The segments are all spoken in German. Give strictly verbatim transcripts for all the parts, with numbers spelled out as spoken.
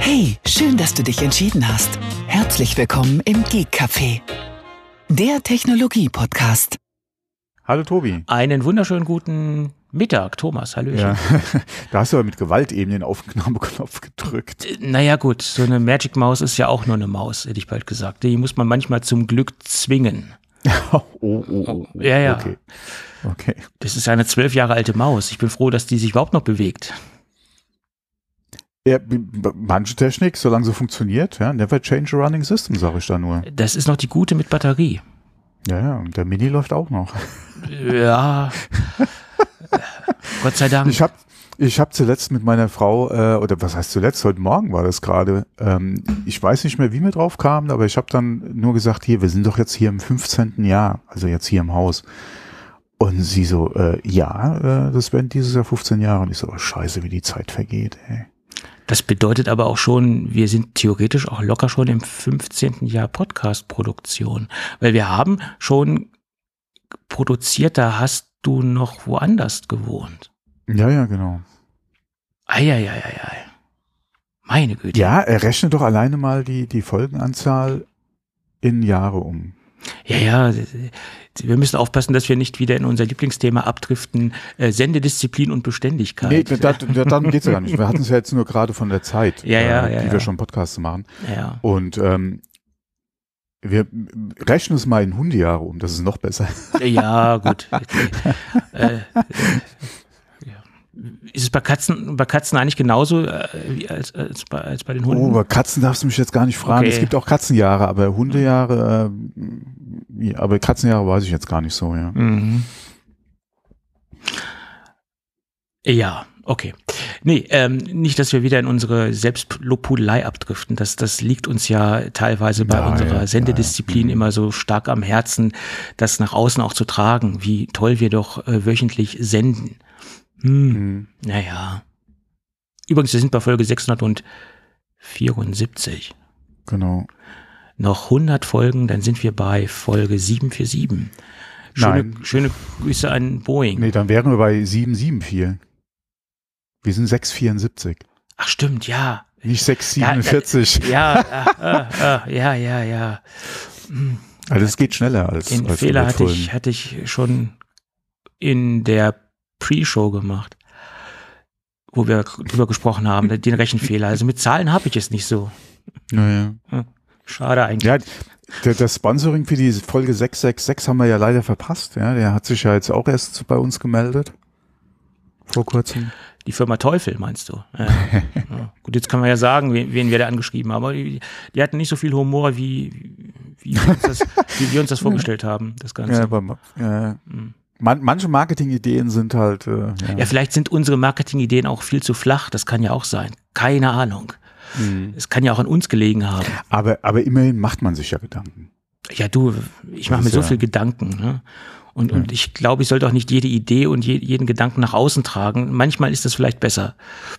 Hey, schön, dass du dich entschieden hast. Herzlich willkommen im Geek Café, der Technologie-Podcast. Hallo Tobi. Einen wunderschönen guten Mittag, Thomas. Hallöchen. Ja, da hast du aber mit Gewalt eben den Aufnahmeknopf gedrückt. Äh, naja gut, so eine Magic Maus ist ja auch nur eine Maus, hätte ich bald gesagt. Die muss man manchmal zum Glück zwingen. oh, oh, oh, oh. Ja, ja. Okay. okay. Das ist eine zwölf Jahre alte Maus. Ich bin froh, dass die sich überhaupt noch bewegt. Ja, manche Technik, solange sie funktioniert, ja, never change a running system, sage ich da nur. Das ist noch die gute mit Batterie. Ja, ja, und der Mini läuft auch noch. Ja, Gott sei Dank. Ich habe ich hab zuletzt mit meiner Frau, äh, oder was heißt zuletzt, heute Morgen war das gerade, ähm, ich weiß nicht mehr, wie wir drauf kamen, aber ich habe dann nur gesagt, hier, wir sind doch jetzt hier im fünfzehnten Jahr, also jetzt hier im Haus. Und sie so, äh, ja, äh, das werden dieses Jahr fünfzehn Jahre. Und ich so, oh, scheiße, wie die Zeit vergeht, ey. Das bedeutet aber auch schon, wir sind theoretisch auch locker schon im fünfzehnten Jahr Podcast-Produktion. Weil wir haben schon produziert, da hast du noch woanders gewohnt. Ja, ja, genau. Eieieiei. Meine Güte. Ja, er rechnet doch alleine mal die, die Folgenanzahl in Jahre um. Ja, ja, wir müssen aufpassen, dass wir nicht wieder in unser Lieblingsthema abdriften, äh, Sendedisziplin und Beständigkeit. Nee, da, da, darum geht's ja gar nicht. Wir hatten es ja jetzt nur gerade von der Zeit, ja, ja, äh, ja, die ja. wir schon Podcasts machen. Ja. Und ähm, wir rechnen es mal in Hundejahre um, das ist noch besser. Ja, gut. äh, äh, Ist es bei Katzen, bei Katzen eigentlich genauso äh, wie als, als, bei, als bei den Hunden? Oh, bei Katzen darfst du mich jetzt gar nicht fragen. Okay. Es gibt auch Katzenjahre, aber Hundejahre, äh, ja, aber Katzenjahre weiß ich jetzt gar nicht so, ja. Mhm. Ja, okay. Nee, ähm, nicht, dass wir wieder in unsere Selbstlobhudelei abdriften. Das, das liegt uns ja teilweise bei Ja, unserer ja, Sendedisziplin ja. immer so stark am Herzen, das nach außen auch zu tragen, wie toll wir doch äh, wöchentlich senden. Hm. Mhm. Naja. Übrigens, wir sind bei Folge sechshundertvierundsiebzig. Genau. Noch hundert Folgen, dann sind wir bei Folge sieben vier sieben. Schöne, Nein. schöne Grüße an Boeing. Nee, dann wären wir bei sieben sieben vier. Wir sind sechs vierundsiebzig. Ach stimmt, ja. Nicht sechs siebenundvierzig. Ja, ja, äh, äh, ja, ja, ja. Also es geht schneller als Den als Fehler hundert hatte Folgen. ich, hatte ich schon in der Pre-Show gemacht, wo wir drüber gesprochen haben, den Rechenfehler. Also mit Zahlen habe ich es nicht so. Naja. Schade eigentlich. Ja, der, das Sponsoring für die Folge sechs sechs sechs haben wir ja leider verpasst. Ja, der hat sich ja jetzt auch erst bei uns gemeldet. Vor kurzem. Die Firma Teufel, meinst du? Ja. Ja. Gut, jetzt kann man ja sagen, wen, wen wir da angeschrieben haben, aber die, die hatten nicht so viel Humor, wie, wie, wir, uns das, wie wir uns das vorgestellt haben, das Ganze. Ja, aber, äh, Mhm. man, manche Marketingideen sind halt, äh, ja. Ja, vielleicht sind unsere Marketingideen auch viel zu flach, das kann ja auch sein. Keine Ahnung. Mhm. Es kann ja auch an uns gelegen haben. aber, aber immerhin macht man sich ja Gedanken. Ja, du, ich mache Das mir ist so ja- viel Gedanken, ne? Und, Ja. und ich glaube, ich sollte auch nicht jede Idee und je, jeden Gedanken nach außen tragen. Manchmal ist das vielleicht besser.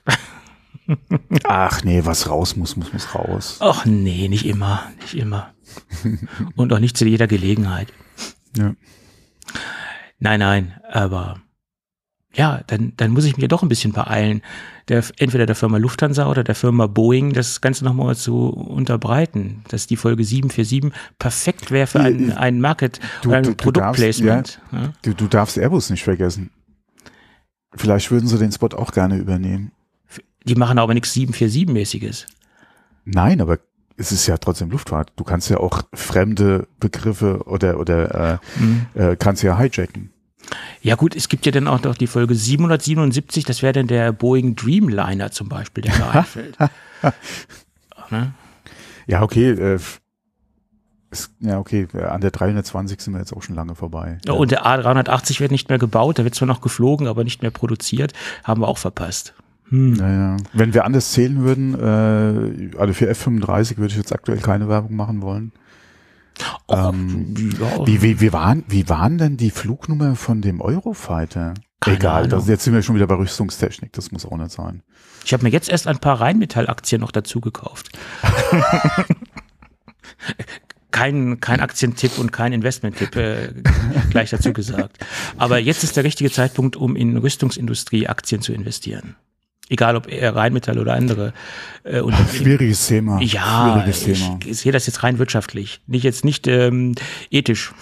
Ach nee, was raus muss, muss, muss raus. Ach nee, nicht immer, nicht immer. Und auch nicht zu jeder Gelegenheit. Ja. Nein, nein, aber ja, dann, dann muss ich mir doch ein bisschen beeilen, der, entweder der Firma Lufthansa oder der Firma Boeing das Ganze nochmal zu unterbreiten, dass die Folge sieben vier sieben perfekt wäre für ein, ein Market- Du- oder ein du- du Produktplacement. Ja. Du, du darfst Airbus nicht vergessen. Vielleicht würden sie den Spot auch gerne übernehmen. Die machen aber nichts sieben vier sieben-mäßiges. Nein, aber es ist ja trotzdem Luftfahrt. Du kannst ja auch fremde Begriffe oder, oder äh, Mhm. äh, kannst ja hijacken. Ja gut, es gibt ja dann auch noch die Folge siebenhundertsiebenundsiebzig, das wäre dann der Boeing Dreamliner zum Beispiel, der da einfällt. Ne? Ja, okay. Äh, ist, ja, okay. An der dreihundertzwanzig sind wir jetzt auch schon lange vorbei. Ja, und der A dreihundertachtzig wird nicht mehr gebaut, der wird zwar noch geflogen, aber nicht mehr produziert, haben wir auch verpasst. Hm. Naja. Wenn wir anders zählen würden, äh, also für F fünfunddreißig würde ich jetzt aktuell keine Werbung machen wollen. Oh, Ähm, ja. Wie, wie, wie, waren, wie waren denn die Flugnummer von dem Eurofighter? Keine Egal, Ahnung. das, jetzt sind wir schon wieder bei Rüstungstechnik, das muss auch nicht sein. Ich habe mir jetzt erst ein paar Rheinmetall-Aktien noch dazu gekauft. kein, kein Aktientipp und kein Investmenttipp äh, gleich dazu gesagt. Aber jetzt ist der richtige Zeitpunkt, um in Rüstungsindustrie-Aktien zu investieren. Egal ob eher Rheinmetall oder andere äh, Unternehmen. Schwieriges Thema. Ja, Schwieriges Thema. Ich, ich sehe das jetzt rein wirtschaftlich, nicht jetzt nicht ähm, ethisch.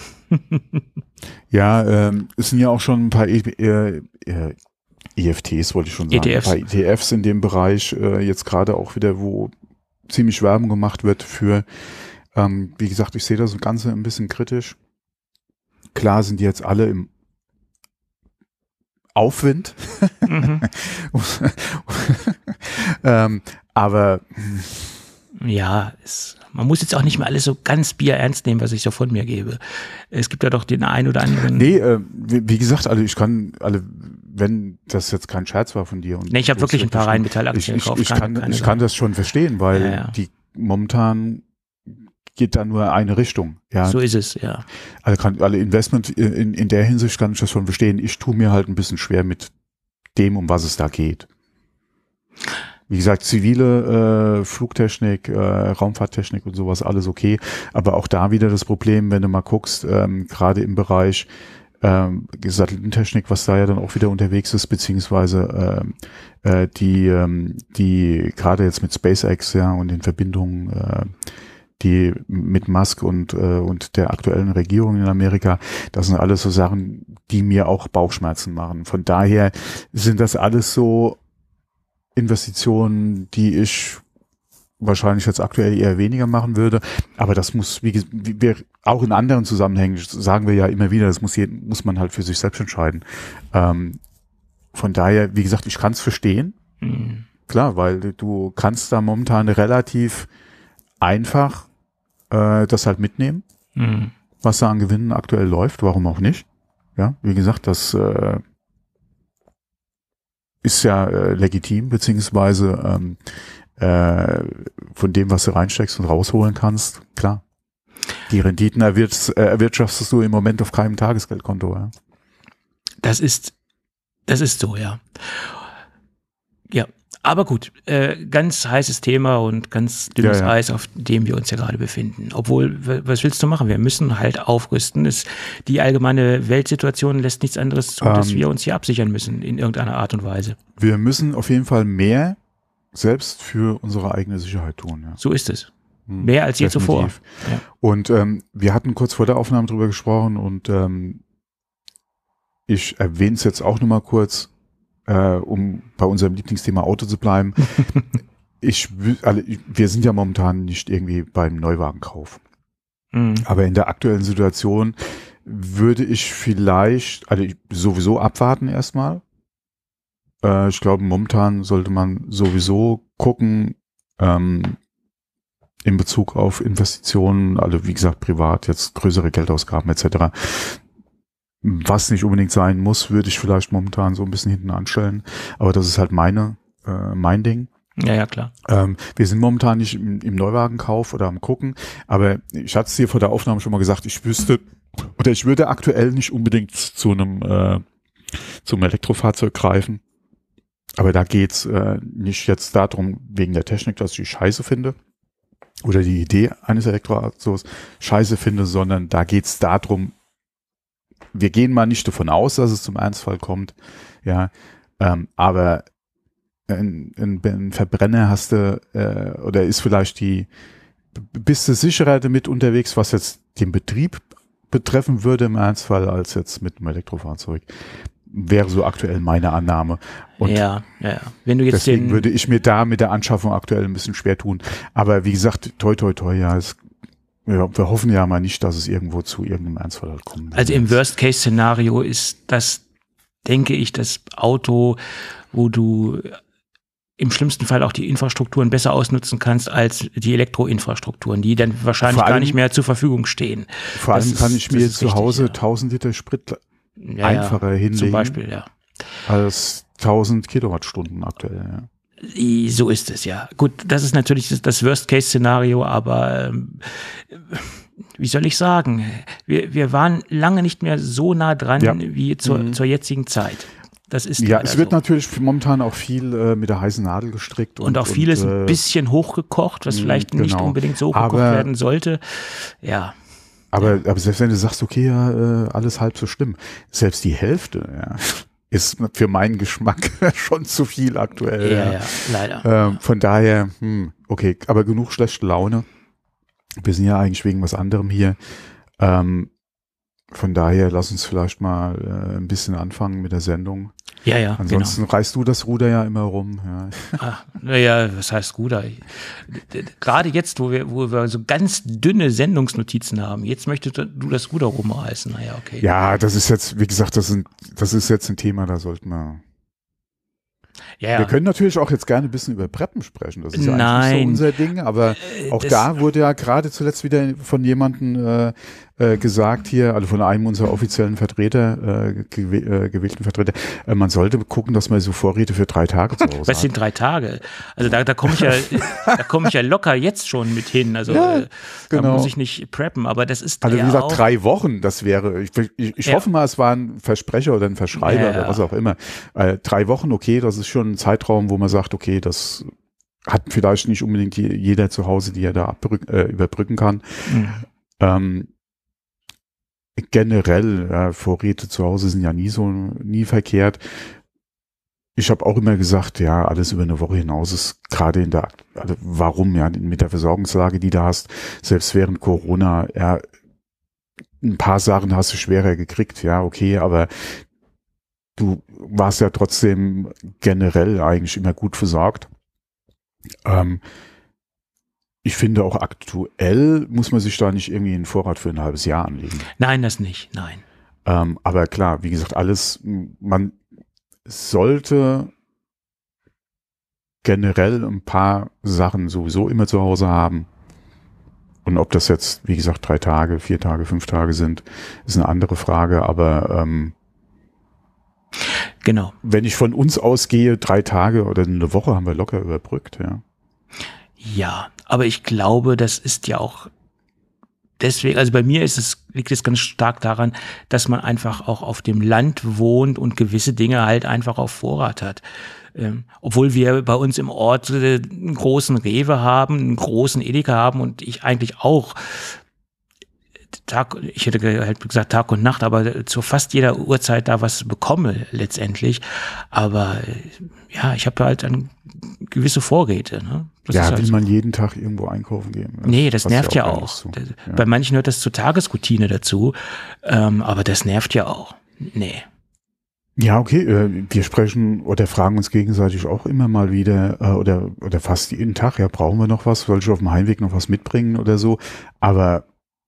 Ja, ähm, es sind ja auch schon ein paar e äh, äh, E F Ts, wollte ich schon sagen. E T Fs. Ein paar E T Fs in dem Bereich, äh, jetzt gerade auch wieder, wo ziemlich Werbung gemacht wird für, ähm, wie gesagt, ich sehe das Ganze ein bisschen kritisch. Klar sind die jetzt alle im Aufwind. Mhm. ähm, aber Ja, es, man muss jetzt auch nicht mehr alles so ganz bierernst nehmen, was ich so von mir gebe. Es gibt ja doch den einen oder anderen. Nee, äh, wie, wie gesagt, also ich kann, alle, wenn das jetzt kein Scherz war von dir. Und Nee, ich habe wirklich ein paar Rheinmetall-Aktien ich, ich, gekauft. ich, kann, keine ich kann das schon verstehen, weil Ja, ja. die momentan geht da nur eine Richtung. Ja, So ist es, ja. alle, kann, alle Investment in, in der Hinsicht kann ich das schon verstehen. Ich tue mir halt ein bisschen schwer mit dem, um was es da geht. Wie gesagt, zivile äh, Flugtechnik, äh, Raumfahrttechnik und sowas, alles okay. Aber auch da wieder das Problem, wenn du mal guckst, ähm, gerade im Bereich ähm, Satellitentechnik, was da ja dann auch wieder unterwegs ist, beziehungsweise ähm, äh, die, ähm, die gerade jetzt mit SpaceX, ja, und den Verbindungen, äh, die mit Musk und, äh, und der aktuellen Regierung in Amerika, das sind alles so Sachen, die mir auch Bauchschmerzen machen. Von daher sind das alles so Investitionen, die ich wahrscheinlich jetzt aktuell eher weniger machen würde. Aber das muss, wie, wie wir auch in anderen Zusammenhängen sagen wir ja immer wieder, das muss, je, muss man halt für sich selbst entscheiden. Ähm, von daher, wie gesagt, ich kann es verstehen. Mhm. Klar, weil du kannst da momentan relativ einfach äh, das halt mitnehmen, Mhm. was da an Gewinnen aktuell läuft. Warum auch nicht? Ja, wie gesagt, das äh, ist ja äh, legitim, beziehungsweise ähm, äh, von dem, was du reinsteckst und rausholen kannst, klar. Die Renditen erwirtsch äh, erwirtschaftest du im Moment auf keinem Tagesgeldkonto. Ja. Das ist, das ist so, ja. Ja, aber gut, äh, ganz heißes Thema und ganz dünnes Ja, ja. Eis, auf dem wir uns ja gerade befinden. Obwohl, w- was willst du machen? Wir müssen halt aufrüsten. Es, die allgemeine Weltsituation lässt nichts anderes zu, dass Ähm. wir uns hier absichern müssen in irgendeiner Art und Weise. Wir müssen auf jeden Fall mehr selbst für unsere eigene Sicherheit tun. Ja. So ist es. Hm, Mehr als je definitiv. zuvor. Ja. Und ähm, wir hatten kurz vor der Aufnahme drüber gesprochen und ähm, ich erwähne es jetzt auch nochmal kurz, äh, um bei unserem Lieblingsthema Auto zu bleiben. ich, wü- alle, ich, wir sind ja momentan nicht irgendwie beim Neuwagenkauf. Mhm. Aber in der aktuellen Situation würde ich vielleicht, also ich sowieso abwarten erstmal. Äh, ich glaube, momentan sollte man sowieso gucken, ähm, in Bezug auf Investitionen, also wie gesagt, privat, jetzt größere Geldausgaben et cetera. Was nicht unbedingt sein muss, würde ich vielleicht momentan so ein bisschen hinten anstellen. Aber das ist halt meine, äh, mein Ding. Ja, ja, klar. Ähm, wir sind momentan nicht im, im Neuwagenkauf oder am Gucken, aber ich hatte es dir vor der Aufnahme schon mal gesagt, ich wüsste oder ich würde aktuell nicht unbedingt zu einem äh, zum Elektrofahrzeug greifen. Aber da geht's äh, nicht jetzt darum, wegen der Technik, dass ich die scheiße finde oder die Idee eines Elektroautos scheiße finde, sondern da geht's darum, wir gehen mal nicht davon aus, dass es zum Ernstfall kommt, ja, ähm, aber ein, ein, ein Verbrenner hast du, äh, oder ist vielleicht die, bist du sicherer damit unterwegs, was jetzt den Betrieb betreffen würde im Ernstfall, als jetzt mit einem Elektrofahrzeug. Wäre so aktuell meine Annahme. Und ja, ja, ja. Wenn du jetzt deswegen den, würde ich mir da mit der Anschaffung aktuell ein bisschen schwer tun. Aber wie gesagt, toi, toi, toi, ja, es, ja, wir hoffen ja mal nicht, dass es irgendwo zu irgendeinem Ernstfall halt kommt. also im Worst-Case-Szenario ist das, denke ich, das Auto, wo du im schlimmsten Fall auch die Infrastrukturen besser ausnutzen kannst als die Elektroinfrastrukturen, die dann wahrscheinlich Vor allem- gar nicht mehr zur Verfügung stehen. Vor allem Das kann ist- ich das mir ist zu richtig, Hause ja. tausend Liter Sprit Ja, einfacher ja, hinlegen zum Beispiel, ja. als tausend Kilowattstunden aktuell. Ja. So ist es, ja. Gut, das ist natürlich das, das Worst-Case-Szenario, aber ähm, wie soll ich sagen? Wir, wir waren lange nicht mehr so nah dran Ja. wie zur, Mhm. zur jetzigen Zeit. Das ist Ja, leider es wird so. natürlich momentan auch viel äh, mit der heißen Nadel gestrickt. Und auch vieles äh, ein bisschen hochgekocht, was mh, vielleicht nicht genau. unbedingt so hochgekocht Aber- werden sollte. Ja, Aber, aber selbst wenn du sagst, okay, ja, äh, alles halb so schlimm, selbst die Hälfte, ja, ist für meinen Geschmack schon zu viel aktuell. Ja, ja, leider. Ähm, von daher, hm, okay, aber genug schlechte Laune. Wir sind ja eigentlich wegen was anderem hier. Ähm, von daher, lass uns vielleicht mal äh, ein bisschen anfangen mit der Sendung. Ja, ja. Ansonsten genau. reißt du das Ruder ja immer rum. Ja. Ach, naja, was heißt Ruder? Gerade jetzt, wo wir, wo wir so ganz dünne Sendungsnotizen haben, jetzt möchtest du das Ruder rumreißen. Naja, okay. Ja, das ist jetzt, wie gesagt, das, sind, das ist jetzt ein Thema, da sollten wir. Ja, ja. Wir können natürlich auch jetzt gerne ein bisschen über Preppen sprechen. Das ist ja Nein. eigentlich nicht so unser Ding, aber auch das, da wurde ja gerade zuletzt wieder von jemandem äh, äh, gesagt hier, also von einem unserer offiziellen Vertreter, äh, gew äh, gewählten Vertreter, äh, man sollte gucken, dass man so Vorräte für drei Tage zu Hause Was hat. sind drei Tage? Also da, da komme ich ja, da komme ich ja locker jetzt schon mit hin. Also Ja, äh, genau. da muss ich nicht preppen, aber das ist Also ja wie gesagt, auch, drei Wochen, das wäre, ich, ich, ich Ja. hoffe mal, es war ein Versprecher oder ein Verschreiber Ja. oder was auch immer. Äh, drei Wochen, okay, das ist schon ein Zeitraum, wo man sagt, okay, das hat vielleicht nicht unbedingt je, jeder zu Hause, die er da abbrück, äh, überbrücken kann. Mhm. Ähm, generell, ja, Vorräte zu Hause sind ja nie so, nie verkehrt. Ich habe auch immer gesagt, ja, alles über eine Woche hinaus ist gerade in der, also warum, ja, mit der Versorgungslage, die du hast, selbst während Corona, ja, ein paar Sachen hast du schwerer gekriegt, ja, okay, aber du warst ja trotzdem generell eigentlich immer gut versorgt. Ähm, ich finde auch aktuell muss man sich da nicht irgendwie einen Vorrat für ein halbes Jahr anlegen. Nein, das nicht, nein. Ähm, aber klar, wie gesagt, alles, man sollte generell ein paar Sachen sowieso immer zu Hause haben. Und ob das jetzt, wie gesagt, drei Tage, vier Tage, fünf Tage sind, ist eine andere Frage. Aber ähm, Genau. wenn ich von uns ausgehe, drei Tage oder eine Woche haben wir locker überbrückt, ja. Ja, aber ich glaube, das ist ja auch deswegen, also bei mir ist es, liegt es ganz stark daran, dass man einfach auch auf dem Land wohnt und gewisse Dinge halt einfach auf Vorrat hat. Ähm, obwohl wir bei uns im Ort äh, einen großen Rewe haben, einen großen Edeka haben und ich eigentlich auch Tag, ich hätte halt gesagt Tag und Nacht, aber zu fast jeder Uhrzeit da was bekomme letztendlich. Aber ja, ich habe halt dann gewisse Vorräte. Ne? Das ja, ist halt will so. man jeden Tag irgendwo einkaufen gehen? Das Nee, das passt nervt ja gar auch. nicht zu. Das, Ja. Bei manchen hört das zur Tagesroutine dazu, ähm, aber das nervt ja auch. Nee. Ja, okay, äh, wir sprechen oder fragen uns gegenseitig auch immer mal wieder äh, oder oder fast jeden Tag, ja, brauchen wir noch was? Soll ich auf dem Heimweg noch was mitbringen oder so? Aber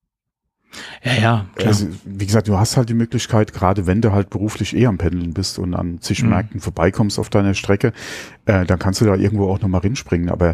Ja, ja, klar. also, wie gesagt, du hast halt die Möglichkeit, gerade wenn du halt beruflich eh am Pendeln bist und an zig Mhm. Märkten vorbeikommst auf deiner Strecke, äh, dann kannst du da irgendwo auch nochmal hinspringen. Aber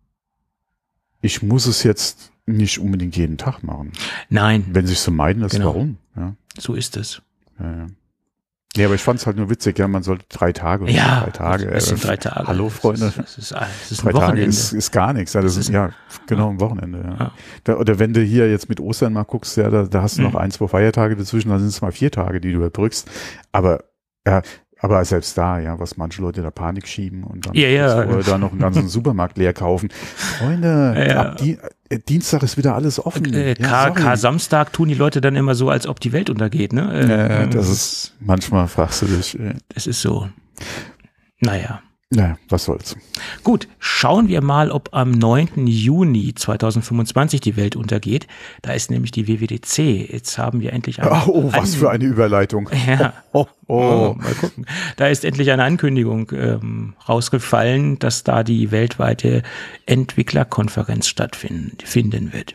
ich muss es jetzt nicht unbedingt jeden Tag machen. Nein, Wenn sich so meiden lässt, Genau. warum? Ja, so ist es. ja, ja. Nee, aber ich fand es halt nur witzig, ja, man sollte drei Tage oder Ja, drei Tage. das äh, sind drei Tage. Hallo, Freunde. Das ist, das ist, das ist Drei ein Tage Wochenende. ist, ist gar nichts. Ja, das, Das ist, ist- ja, genau, ein Wochenende. Ja. Ja. Da, oder wenn du hier jetzt mit Ostern mal guckst, ja, da, da hast du Mhm. noch ein, zwei Feiertage dazwischen, dann sind es mal vier Tage, die du überbrückst. Aber, ja, aber selbst da, ja, was manche Leute da Panik schieben und dann Ja, ja. kurz vorher da noch einen ganzen Supermarkt leer kaufen. Freunde, Ja, ja. ab Di äh, Dienstag ist wieder alles offen. Äh, Ja, K- sorry. K-Samstag tun die Leute dann immer so, als ob die Welt untergeht. Ne? Äh, Ja, das ist, manchmal fragst du dich, äh, Das ist so. Naja. na, was soll's. Gut, schauen wir mal, ob am neunten Juni zweitausendfünfundzwanzig die Welt untergeht. Da ist nämlich die W W D C. Jetzt haben wir endlich eine Oh, was für eine Überleitung. Ja. Oh, oh, Oh, oh. mal gucken. Da ist endlich eine Ankündigung ähm, rausgefallen, dass da die weltweite Entwicklerkonferenz stattfinden finden wird.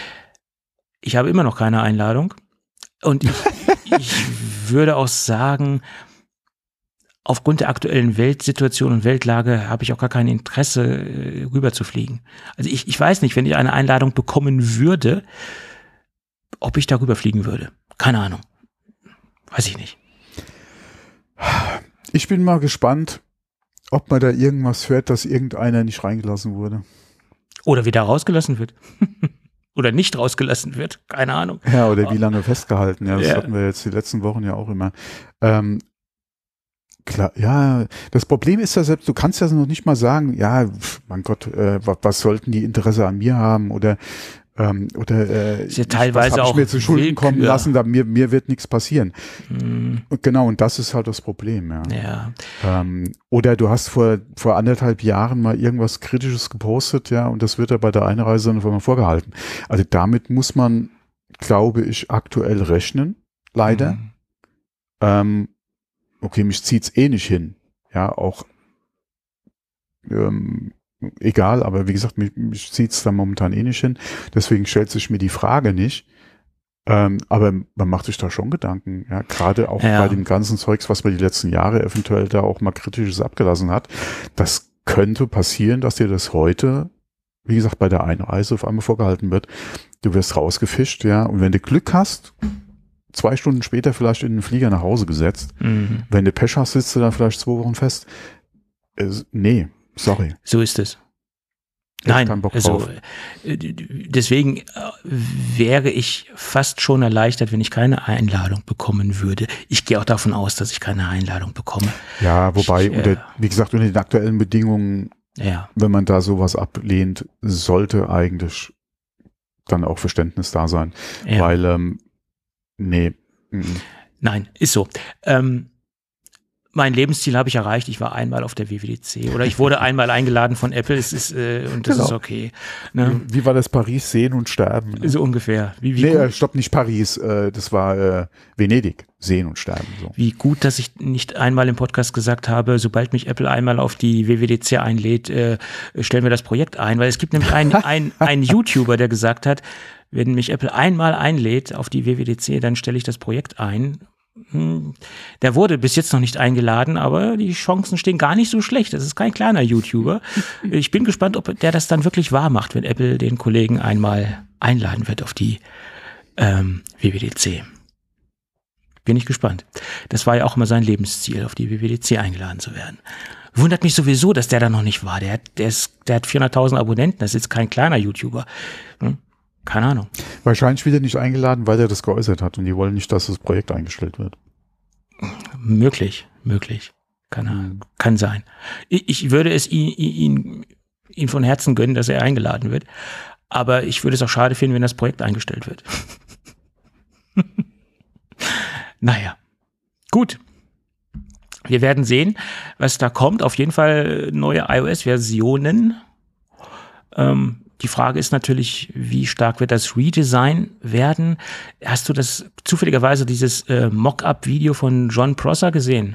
Ich habe immer noch keine Einladung und ich, ich würde auch sagen, aufgrund der aktuellen Weltsituation und Weltlage habe ich auch gar kein Interesse, äh, rüber zu fliegen. Also ich, ich weiß nicht, wenn ich eine Einladung bekommen würde, ob ich darüber fliegen würde. Keine Ahnung. Weiß ich nicht. Ich bin mal gespannt, ob man da irgendwas hört, dass irgendeiner nicht reingelassen wurde. Oder wieder rausgelassen wird. Oder nicht rausgelassen wird. Keine Ahnung. Ja, oder wie lange festgehalten. Ja, das Ja. hatten wir jetzt die letzten Wochen ja auch immer. Ähm, klar, ja, das Problem ist ja selbst, du kannst ja noch nicht mal sagen, ja, pf, mein Gott, äh, was, was sollten die Interesse an mir haben oder Ähm, oder äh, ist ja teilweise ich, was hab auch ich mir zu Schulden Willkür. kommen lassen, da mir, mir wird nichts passieren. Mhm. Und genau, und das ist halt das Problem, ja. Ja. Ähm, oder du hast vor, vor anderthalb Jahren mal irgendwas Kritisches gepostet, ja, und das wird ja bei der Einreise dann auf einmal vorgehalten. Also damit muss man, glaube ich, aktuell rechnen, leider. Mhm. Ähm, okay, mich zieht's eh nicht hin, ja, auch ähm, egal, aber wie gesagt, mich, mich zieht's da momentan eh nicht hin. Deswegen stellt sich mir die Frage nicht. Ähm, aber man macht sich da schon Gedanken, ja, gerade auch ja. bei dem ganzen Zeugs, was man die letzten Jahre eventuell da auch mal Kritisches abgelassen hat. Das könnte passieren, dass dir das heute, wie gesagt, bei der Einreise auf einmal vorgehalten wird. Du wirst rausgefischt, ja, und wenn du Glück hast, zwei Stunden später vielleicht in den Flieger nach Hause gesetzt. Mhm. Wenn du Pech hast, sitzt du dann vielleicht zwei Wochen fest. Äh, nee. Sorry. So ist es. Nein, also deswegen wäre ich fast schon erleichtert, wenn ich keine Einladung bekommen würde. Ich gehe auch davon aus, dass ich keine Einladung bekomme. Ja, wobei, ich, unter, äh, wie gesagt, unter den aktuellen Bedingungen, ja. wenn man da sowas ablehnt, sollte eigentlich dann auch Verständnis da sein. Ja. Weil, ähm, nee. M-m. Nein, ist so. Ähm, Mein Lebensziel habe ich erreicht. Ich war einmal auf der W W D C oder ich wurde einmal eingeladen von Apple. Es ist äh, und das Genau. ist okay. Ne? Wie war das? Paris sehen und sterben? Ne? So ungefähr. Wie, wie nee, gut, stopp, nicht Paris. Äh, das war äh, Venedig. Sehen und sterben. So. Wie gut, dass ich nicht einmal im Podcast gesagt habe, sobald mich Apple einmal auf die W W D C einlädt, äh, stellen wir das Projekt ein. Weil es gibt nämlich einen, einen, einen YouTuber, der gesagt hat, wenn mich Apple einmal einlädt auf die W W D C, dann stelle ich das Projekt ein. Der wurde bis jetzt noch nicht eingeladen, aber die Chancen stehen gar nicht so schlecht. Das ist kein kleiner YouTuber. Ich bin gespannt, ob der das dann wirklich wahr macht, wenn Apple den Kollegen einmal einladen wird auf die ähm, W W D C. Bin ich gespannt. Das war ja auch immer sein Lebensziel, auf die W W D C eingeladen zu werden. Wundert mich sowieso, dass der da noch nicht war. Der hat, der ist, der hat vierhunderttausend Abonnenten. Das ist jetzt kein kleiner YouTuber. Hm? Keine Ahnung. Wahrscheinlich wieder nicht eingeladen, weil er das geäußert hat und die wollen nicht, dass das Projekt eingestellt wird. Möglich, möglich. Kann, kann sein. Ich, ich würde es ihn, ihn, ihn von Herzen gönnen, dass er eingeladen wird. Aber ich würde es auch schade finden, wenn das Projekt eingestellt wird. Naja, gut. Wir werden sehen, was da kommt. Auf jeden Fall neue iOS-Versionen. Ähm, Die Frage ist natürlich, wie stark wird das Redesign werden? Hast du das zufälligerweise dieses äh, Mock-up-Video von John Prosser gesehen?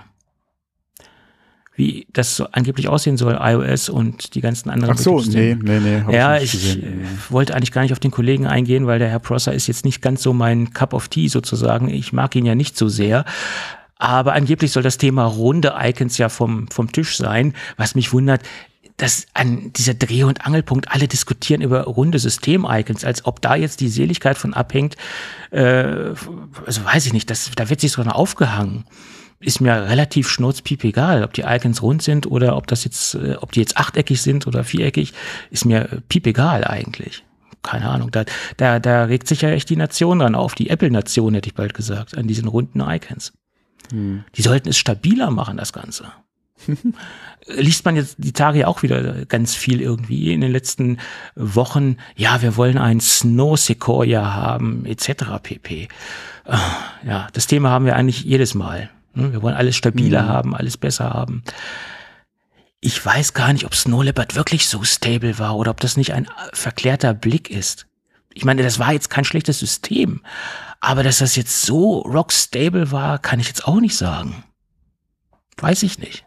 Wie das so angeblich aussehen soll, iOS und die ganzen anderen. Ach so, nee, nee, nee. Hab ja, ich, nicht ich gesehen. äh, wollte eigentlich gar nicht auf den Kollegen eingehen, weil der Herr Prosser ist jetzt nicht ganz so mein Cup of Tea sozusagen. Ich mag ihn ja nicht so sehr. Aber angeblich soll das Thema runde Icons ja vom, vom Tisch sein, was mich wundert, dass an dieser Dreh- und Angelpunkt alle diskutieren über runde System-Icons, als ob da jetzt die Seligkeit von abhängt. Äh, also weiß ich nicht, das, da wird sich sogar noch aufgehangen. Ist mir relativ schnurzpiep egal, ob die Icons rund sind oder ob das jetzt, äh, ob die jetzt achteckig sind oder viereckig, ist mir piep egal eigentlich. Keine Ahnung, da, da, da regt sich ja echt die Nation dran auf, die Apple-Nation hätte ich bald gesagt, an diesen runden Icons. Hm. Die sollten es stabiler machen, das Ganze. Liest man jetzt die Tage ja auch wieder ganz viel irgendwie in den letzten Wochen. Ja, wir wollen einen Snow Sequoia haben, et cetera pp. Ja, das Thema haben wir eigentlich jedes Mal. Wir wollen alles stabiler mhm. haben, alles besser haben. Ich weiß gar nicht, ob Snow Leopard wirklich so stable war oder ob das nicht ein verklärter Blick ist. Ich meine, das war jetzt kein schlechtes System, aber dass das jetzt so rock stable war, kann ich jetzt auch nicht sagen. Weiß ich nicht.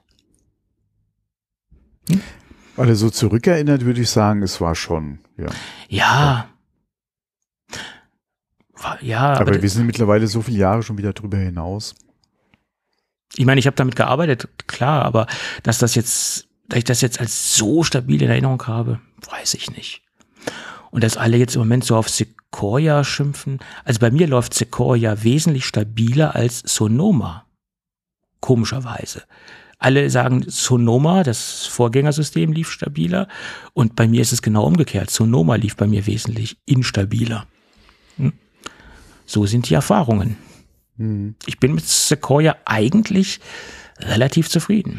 Hm? Also so zurückerinnert würde ich sagen, es war schon, ja. Ja. War, ja. Aber, aber wir sind mittlerweile so viele Jahre schon wieder drüber hinaus. Ich meine, ich habe damit gearbeitet, klar, aber dass das jetzt, dass ich das jetzt als so stabil in Erinnerung habe, weiß ich nicht. Und dass alle jetzt im Moment so auf Sequoia schimpfen. Also bei mir läuft Sequoia wesentlich stabiler als Sonoma. Komischerweise. Alle sagen, Sonoma, das Vorgängersystem, lief stabiler. Und bei mir ist es genau umgekehrt. Sonoma lief bei mir wesentlich instabiler. Hm? So sind die Erfahrungen. Hm. Ich bin mit Sequoia eigentlich relativ zufrieden.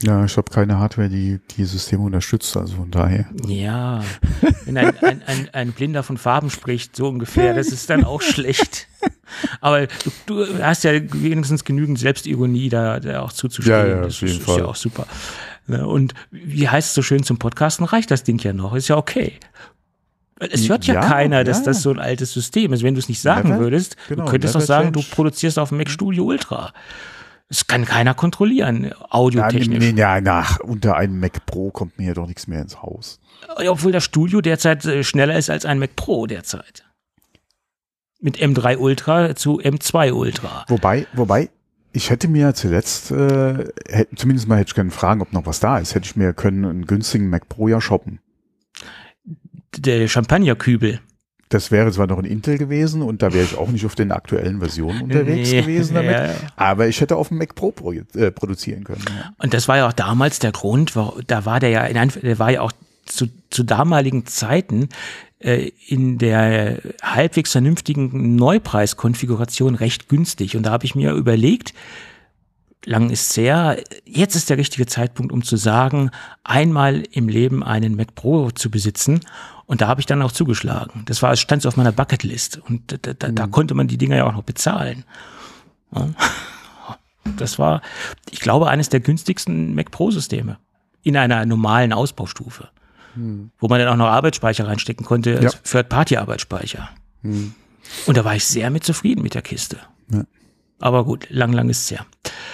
Ja, ich habe keine Hardware, die die Systeme unterstützt, also von daher. Ja, wenn ein, ein, ein, ein Blinder von Farben spricht, so ungefähr, das ist dann auch schlecht. Aber du, du hast ja wenigstens genügend Selbstironie, da, da auch zuzustehen. Ja, ja, das auf jeden ist, Fall. ist ja auch super. Und wie heißt es so schön, zum Podcasten reicht das Ding ja noch, ist ja okay. Es hört ja, Ja, keiner, dass ja. das so ein altes System ist. Wenn du es nicht sagen Never- würdest, genau, du könntest doch never sagen, du change. produzierst auf dem Mac Studio Ultra. Das kann keiner kontrollieren, Ja, audiotechnisch. nee, ja, nach unter einem Mac Pro kommt mir ja doch nichts mehr ins Haus. Obwohl das Studio derzeit äh, schneller ist als ein Mac Pro derzeit. Mit M drei Ultra zu M zwei Ultra. Wobei, wobei, ich hätte mir zuletzt, äh, hätte, zumindest mal hätte ich können fragen, ob noch was da ist. Hätte ich mir können einen günstigen Mac Pro ja shoppen. Der Champagnerkübel. Das wäre zwar noch ein Intel gewesen und da wäre ich auch nicht auf den aktuellen Versionen unterwegs Nee, gewesen damit, ja. aber ich hätte auf dem Mac Pro pro äh, produzieren können. Ja. Und das war ja auch damals der Grund, war, da war der ja, in, Anf- der war ja auch zu, zu damaligen Zeiten äh, in der halbwegs vernünftigen Neupreiskonfiguration recht günstig. Und da habe ich mir überlegt, lang ist's her, jetzt ist der richtige Zeitpunkt, um zu sagen, einmal im Leben einen Mac Pro zu besitzen. Und da habe ich dann auch zugeschlagen. Das war, stand so auf meiner Bucketlist. Und da, da, da konnte man die Dinger ja auch noch bezahlen. Ja. Das war, ich glaube, eines der günstigsten Mac Pro-Systeme in einer normalen Ausbaustufe. Hm. Wo man dann auch noch Arbeitsspeicher reinstecken konnte, als Ja. Third-Party-Arbeitsspeicher. Hm. Und da war ich sehr mit zufrieden mit der Kiste. Ja. Aber gut, lang, lang ist es her.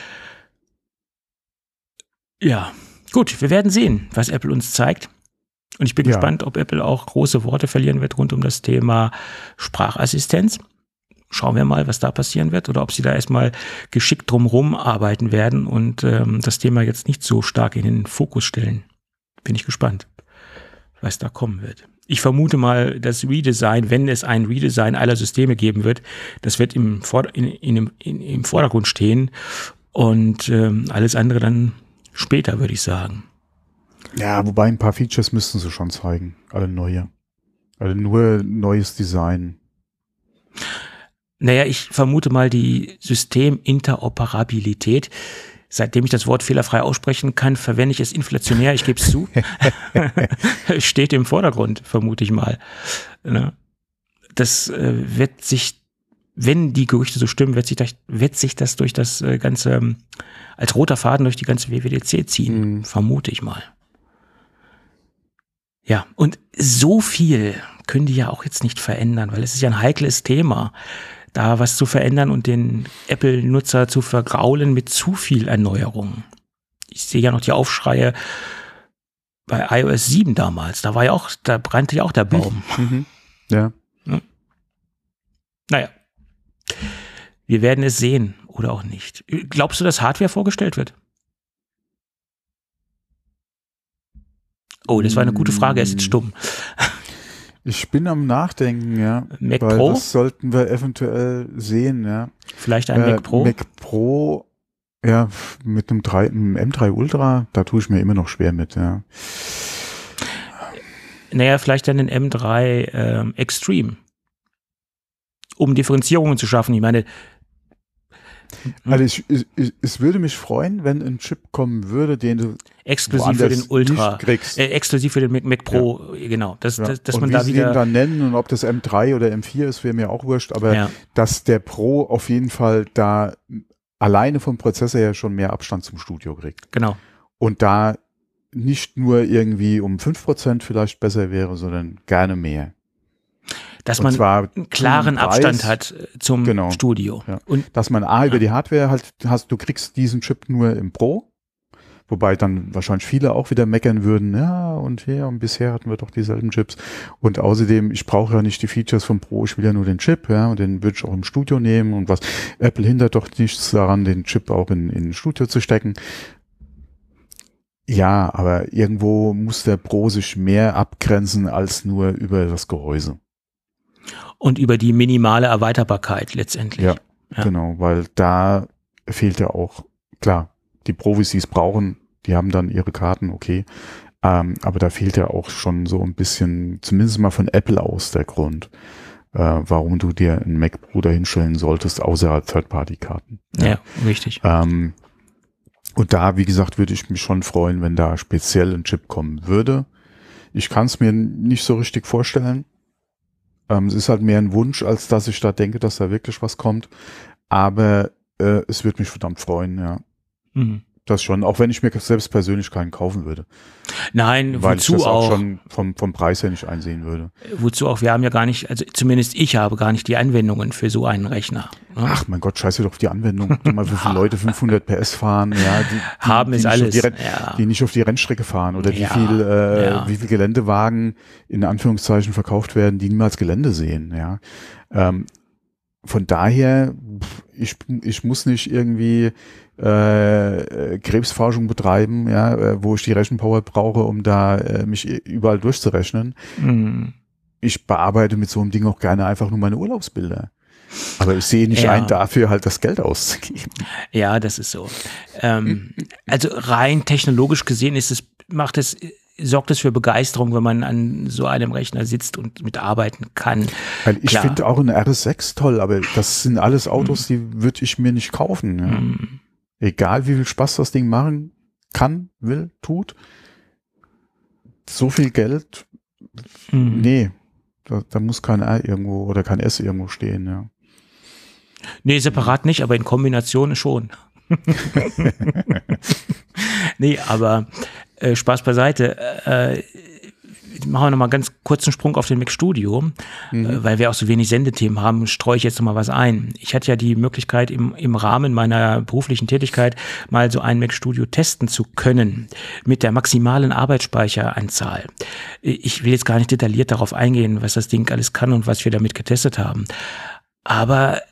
Ja, gut, wir werden sehen, was Apple uns zeigt. Und ich bin Ja. gespannt, ob Apple auch große Worte verlieren wird rund um das Thema Sprachassistenz. Schauen wir mal, was da passieren wird oder ob sie da erstmal geschickt drumherum arbeiten werden und ähm, das Thema jetzt nicht so stark in den Fokus stellen. Bin ich gespannt, was da kommen wird. Ich vermute mal, das Redesign, wenn es ein Redesign aller Systeme geben wird, das wird im, Vorder- in, in, in, im Vordergrund stehen und ähm, alles andere dann später, würde ich sagen. Ja, wobei ein paar Features müssten sie schon zeigen. Alle neue. Also nur neues Design. Naja, ich vermute mal die Systeminteroperabilität. Seitdem ich das Wort fehlerfrei aussprechen kann, verwende ich es inflationär, ich gebe es zu. Steht im Vordergrund, vermute ich mal. Das äh, wird sich, wenn die Gerüchte so stimmen, wird sich das, wird sich das durch das äh, ganze, ähm, als roter Faden durch die ganze W W D C ziehen, Mhm. vermute ich mal. Ja, und so viel können die ja auch jetzt nicht verändern, weil es ist ja ein heikles Thema, da was zu verändern und den Apple-Nutzer zu vergraulen mit zu viel Erneuerungen. Ich sehe ja noch die Aufschreie bei i O S sieben damals, da war ja auch, da brannte ja auch der Baum. Mhm. Ja. Naja, wir werden es sehen oder auch nicht. Glaubst du, dass Hardware vorgestellt wird? Oh, das war eine gute Frage, er ist jetzt stumm. Ich bin am Nachdenken, ja. Mac weil Pro? das sollten wir eventuell sehen, ja. Vielleicht ein Äh, Mac Pro? Mac Pro, ja, mit einem, drei, einem M drei Ultra, da tue ich mir immer noch schwer mit, ja. Naja, vielleicht dann den M drei ähm, Extreme. Um Differenzierungen zu schaffen. Ich meine, Also ich, ich, ich, es würde mich freuen, wenn ein Chip kommen würde, den du exklusiv für den Ultra. nicht kriegst. Äh, exklusiv für den Mac, Mac Pro, genau. Das, Ja. das, dass und man wie da sie wieder. den dann nennen und ob das M drei oder M vier ist, wäre mir auch wurscht, aber Ja. dass der Pro auf jeden Fall da alleine vom Prozessor her schon mehr Abstand zum Studio kriegt. Genau. Und da nicht nur irgendwie um fünf Prozent vielleicht besser wäre, sondern gerne mehr. Dass Und man zwar einen klaren zum Preis, Abstand hat äh, zum Genau. Studio. Ja. Und dass man A, über die Hardware halt hast, du kriegst diesen Chip nur im Pro, wobei dann wahrscheinlich viele auch wieder meckern würden, ja, und ja, und bisher hatten wir doch dieselben Chips. Und außerdem, ich brauche ja nicht die Features vom Pro, ich will ja nur den Chip, ja, und den würde ich auch im Studio nehmen und was. Apple hindert doch nichts daran, den Chip auch in, in ein Studio zu stecken. Ja, aber irgendwo muss der Pro sich mehr abgrenzen als nur über das Gehäuse. Und über die minimale Erweiterbarkeit letztendlich. Ja, Ja. genau, weil da fehlt ja auch, klar, die Profis, die es brauchen, die haben dann ihre Karten, okay, ähm, aber da fehlt ja auch schon so ein bisschen, zumindest mal von Apple aus der Grund, äh, warum du dir einen Mac Pro dahinstellen solltest, außer Third-Party-Karten. Ja, richtig. Ähm, Und da, wie gesagt, würde ich mich schon freuen, wenn da speziell ein Chip kommen würde. Ich kann es mir nicht so richtig vorstellen. Ähm, es ist halt mehr ein Wunsch, als dass ich da denke, dass da wirklich was kommt. Aber äh, es würde mich verdammt freuen, ja. Mhm. Das schon, auch wenn ich mir selbst persönlich keinen kaufen würde. Nein, weil wozu ich das auch, auch schon vom, vom Preis her nicht einsehen würde. Wozu auch, wir haben ja gar nicht, also zumindest ich habe gar nicht die Anwendungen für so einen Rechner. Ne? Ach mein Gott, scheiße doch auf die Anwendung. Guck mal, wie viele Leute fünfhundert P S fahren, ja, die, die haben die es alles, die, Renn, ja. die nicht auf die Rennstrecke fahren oder ja, wie viel, äh, ja. wie viel Geländewagen in Anführungszeichen verkauft werden, die niemals Gelände sehen, ja. Ähm, von daher, ich, ich muss nicht irgendwie äh, Krebsforschung betreiben, ja, wo ich die Rechenpower brauche, um da äh, mich überall durchzurechnen. Mhm. Ich bearbeite mit so einem Ding auch gerne einfach nur meine Urlaubsbilder. Aber ich sehe nicht ja. ein, dafür halt das Geld auszugeben. Ja, das ist so. Ähm, also rein technologisch gesehen ist es, macht es, sorgt es für Begeisterung, wenn man an so einem Rechner sitzt und mitarbeiten kann. Weil ich finde auch eine R S sechs toll, aber das sind alles Autos, mhm. die würde ich mir nicht kaufen. Ja. Mhm. Egal wie viel Spaß das Ding machen kann, will, tut. So viel Geld, mhm. nee. Da, da muss kein R irgendwo oder kein S irgendwo stehen, ja. Nee, separat nicht, aber in Kombination schon. Nee, aber äh, Spaß beiseite. Äh, machen wir nochmal ganz kurzen Sprung auf den Mac Studio, mhm. äh, weil wir auch so wenig Sendethemen haben, streue ich jetzt nochmal was ein. Ich hatte ja die Möglichkeit, im, im Rahmen meiner beruflichen Tätigkeit mal so ein Mac Studio testen zu können mit der maximalen Arbeitsspeicheranzahl. Ich will jetzt gar nicht detailliert darauf eingehen, was das Ding alles kann und was wir damit getestet haben. Aber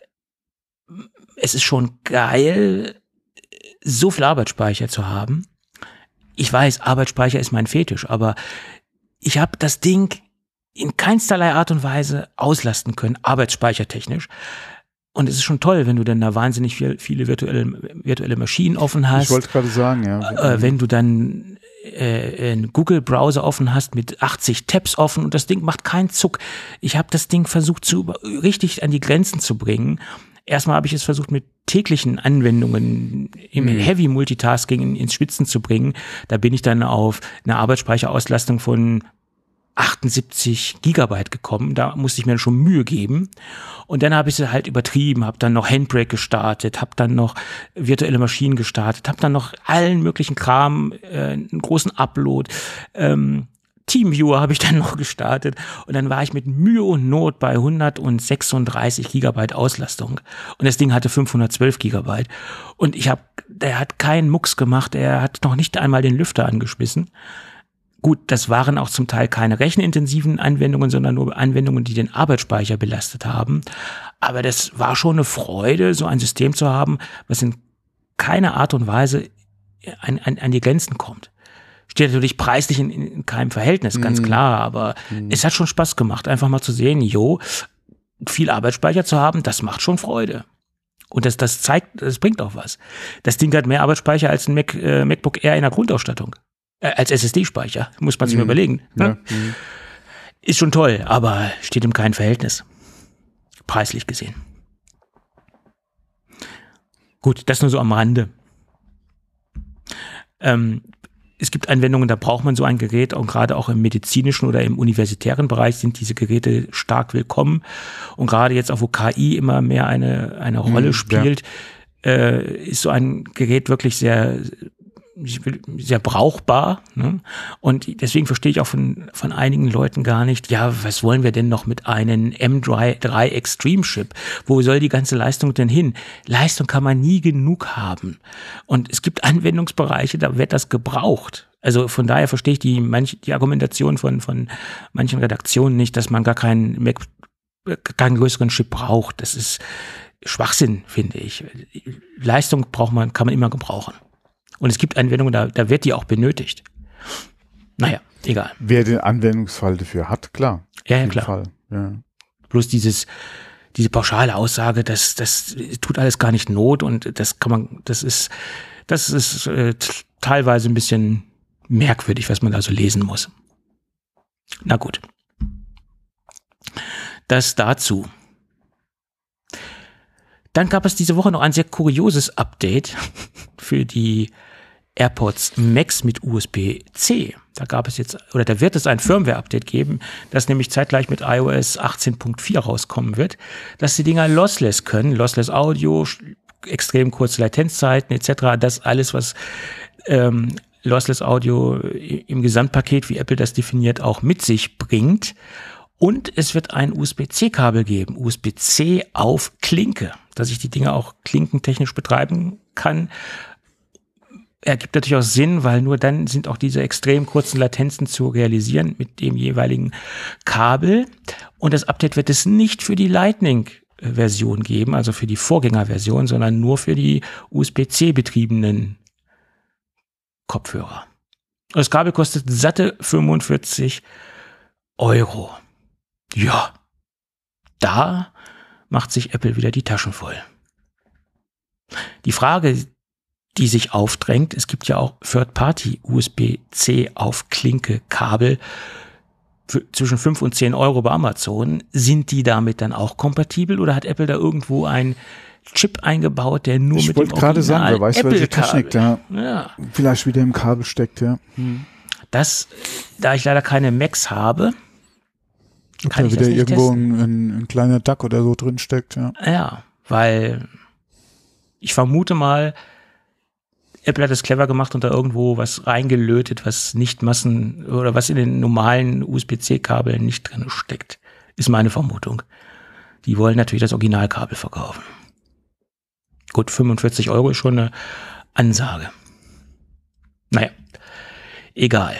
es ist schon geil, so viel Arbeitsspeicher zu haben. Ich weiß, Arbeitsspeicher ist mein Fetisch, aber ich habe das Ding in keinsterlei Art und Weise auslasten können, arbeitsspeichertechnisch. Und es ist schon toll, wenn du dann da wahnsinnig viel, viele virtuelle, virtuelle Maschinen offen hast. Ich wollte gerade sagen, ja. Äh, wenn du dann äh, einen Google-Browser offen hast mit achtzig Tabs offen und das Ding macht keinen Zuck. Ich habe das Ding versucht, zu richtig an die Grenzen zu bringen. Erstmal habe ich es versucht, mit täglichen Anwendungen im mhm. Heavy Multitasking in, ins Schwitzen zu bringen. Da bin ich dann auf eine Arbeitsspeicherauslastung von achtundsiebzig Gigabyte gekommen. Da musste ich mir schon Mühe geben. Und dann habe ich es halt übertrieben, habe dann noch Handbrake gestartet, habe dann noch virtuelle Maschinen gestartet, habe dann noch allen möglichen Kram, äh, einen großen Upload, ähm, Teamviewer habe ich dann noch gestartet und dann war ich mit Mühe und Not bei hundertsechsunddreißig Gigabyte Auslastung und das Ding hatte fünfhundertzwölf Gigabyte und ich habe, der hat keinen Mucks gemacht, er hat noch nicht einmal den Lüfter angeschmissen. Gut, das waren auch zum Teil keine rechenintensiven Anwendungen, sondern nur Anwendungen, die den Arbeitsspeicher belastet haben. Aber das war schon eine Freude, so ein System zu haben, was in keiner Art und Weise an, an, an die Grenzen kommt. Steht natürlich preislich in, in keinem Verhältnis, ganz mm. klar, aber mm. es hat schon Spaß gemacht, einfach mal zu sehen, jo, viel Arbeitsspeicher zu haben, das macht schon Freude. Und das, das zeigt, das bringt auch was. Das Ding hat mehr Arbeitsspeicher als ein Mac, äh, MacBook Air in der Grundausstattung. Äh, als S S D-Speicher, muss man sich mm. mal überlegen. Ne? Ja. Mm. Ist schon toll, aber steht in keinem Verhältnis. Preislich gesehen. Gut, das nur so am Rande. Ähm, Es gibt Anwendungen, da braucht man so ein Gerät und gerade auch im medizinischen oder im universitären Bereich sind diese Geräte stark willkommen. Und gerade jetzt auch, wo K I immer mehr eine, eine Rolle spielt, ja. äh, ist so ein Gerät wirklich sehr, sehr brauchbar. Ne? Und deswegen verstehe ich auch von, von einigen Leuten gar nicht, ja, was wollen wir denn noch mit einem M drei Extreme Chip? Wo soll die ganze Leistung denn hin? Leistung kann man nie genug haben. Und es gibt Anwendungsbereiche, da wird das gebraucht. Also von daher verstehe ich die, manch, die Argumentation von, von manchen Redaktionen nicht, dass man gar keinen, Mac, keinen größeren Chip braucht. Das ist Schwachsinn, finde ich. Leistung braucht man, kann man immer gebrauchen. Und es gibt Anwendungen, da, da wird die auch benötigt. Naja, egal. Wer den Anwendungsfall dafür hat, klar. Ja, ja, klar. Fall. Ja. Bloß dieses, diese pauschale Aussage, das, das tut alles gar nicht Not und das kann man, das ist, das ist äh, teilweise ein bisschen merkwürdig, was man da so lesen muss. Na gut. Das dazu. Dann gab es diese Woche noch ein sehr kurioses Update für die AirPods Max mit U S B-C. Da gab es jetzt, oder da wird es ein Firmware-Update geben, das nämlich zeitgleich mit iOS achtzehn Punkt vier rauskommen wird, dass die Dinger lossless können, lossless Audio, extrem kurze Latenzzeiten et cetera. Das alles, was ähm, Lossless Audio im Gesamtpaket, wie Apple das definiert, auch mit sich bringt. Und es wird ein U S B-C-Kabel geben, U S B-C auf Klinke, dass ich die Dinger auch klinkentechnisch betreiben kann. Ergibt natürlich auch Sinn, weil nur dann sind auch diese extrem kurzen Latenzen zu realisieren mit dem jeweiligen Kabel. Und das Update wird es nicht für die Lightning-Version geben, also für die Vorgängerversion, sondern nur für die U S B-C betriebenen Kopfhörer. Das Kabel kostet satte fünfundvierzig Euro. Ja, da macht sich Apple wieder die Taschen voll. Die Frage, die sich aufdrängt, es gibt ja auch Third-Party-U S B-C auf Klinke-Kabel für zwischen fünf und zehn Euro bei Amazon. Sind die damit dann auch kompatibel oder hat Apple da irgendwo ein Chip eingebaut, der nur ich mit dem Ich wollte gerade sagen, wer weiß, welche Technik da ja. vielleicht wieder im Kabel steckt, ja. Das, da ich leider keine Macs habe, Ob kann da ich wieder das nicht irgendwo testen. ein, ein kleiner Duck oder so drin steckt, ja. Ja, weil ich vermute mal, Apple hat es clever gemacht und da irgendwo was reingelötet, was nicht Massen oder was in den normalen U S B-C-Kabeln nicht drin steckt. Ist meine Vermutung. Die wollen natürlich das Originalkabel verkaufen. Gut, fünfundvierzig Euro ist schon eine Ansage. Naja, egal.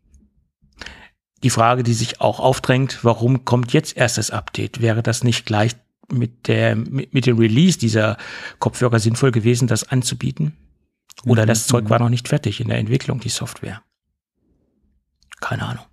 Die Frage, die sich auch aufdrängt, warum kommt jetzt erst das Update? Wäre das nicht gleich mit der mit, mit dem Release dieser Kopfhörer sinnvoll gewesen, das anzubieten? Oder Mhm. das Zeug war noch nicht fertig in der Entwicklung, die Software? Keine Ahnung.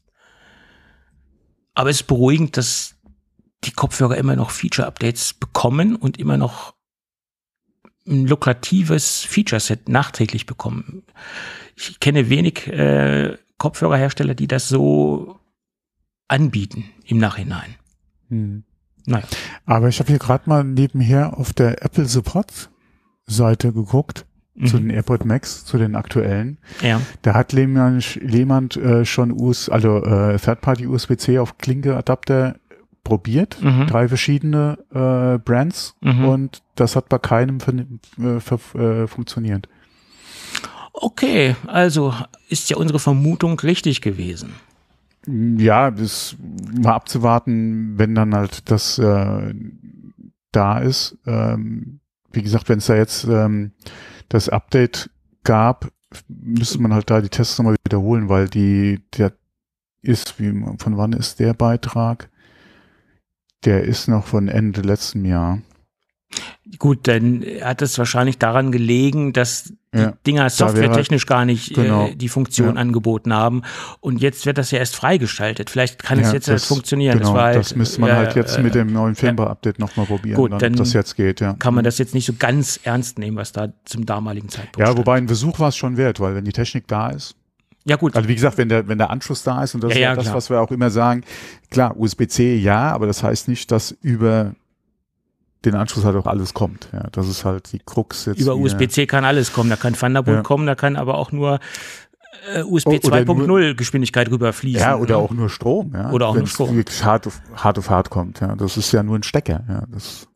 Aber es ist beruhigend, dass die Kopfhörer immer noch Feature-Updates bekommen und immer noch ein lukratives Feature-Set nachträglich bekommen. Ich kenne wenig äh, Kopfhörerhersteller, die das so anbieten im Nachhinein. Hm. Naja. Aber ich habe hier gerade mal nebenher auf der Apple Support-Seite geguckt, Mhm. zu den AirPod Max, zu den aktuellen. Ja. Da hat Lehmann, Lehmann äh, schon U S, also äh, Third-Party-U S B-C auf Klinke-Adapter probiert, Mhm. drei verschiedene äh, Brands, Mhm. und das hat bei keinem von, äh, ver- äh, funktioniert. Okay, also ist ja unsere Vermutung richtig gewesen. Ja, das mal abzuwarten, wenn dann halt das äh, da ist. Ähm, wie gesagt, wenn es da jetzt ähm, das Update gab, müsste man halt da die Tests nochmal wiederholen, weil die, der ist, wie, von wann ist der Beitrag? Der ist noch von Ende letzten Jahr. Gut, dann hat es wahrscheinlich daran gelegen, dass die Ja, Dinger wäre softwaretechnisch gar nicht genau. äh, die Funktion Ja. angeboten haben. Und jetzt wird das ja erst freigeschaltet. Vielleicht kann es Ja, jetzt erst funktionieren. Genau, das, war halt, das müsste man äh, halt jetzt äh, mit dem neuen Firmware-Update nochmal probieren, gut, dann, dann ob das jetzt geht, ja. kann man das jetzt nicht so ganz ernst nehmen, was da zum damaligen Zeitpunkt Ja, stand. wobei ein Versuch war es schon wert, weil wenn die Technik da ist, Ja gut, also wie gesagt, wenn der, wenn der Anschluss da ist, und das Ja, ist ja ja, das, klar. was wir auch immer sagen, klar, U S B-C ja, aber das heißt nicht, dass über den Anschluss halt auch alles kommt. Ja, das ist halt die Krux jetzt. über hier. U S B-C kann alles kommen. Da kann Thunderbolt Ja. kommen, da kann aber auch nur äh, U S B O- oder zwei Punkt null Geschwindigkeit rüberfließen. Ja, oder ne? auch nur Strom. Ja, Oder auch nur Wenn's Strom. wirklich hart auf, hart auf hart kommt. Ja, das ist ja nur ein Stecker. Ja, das,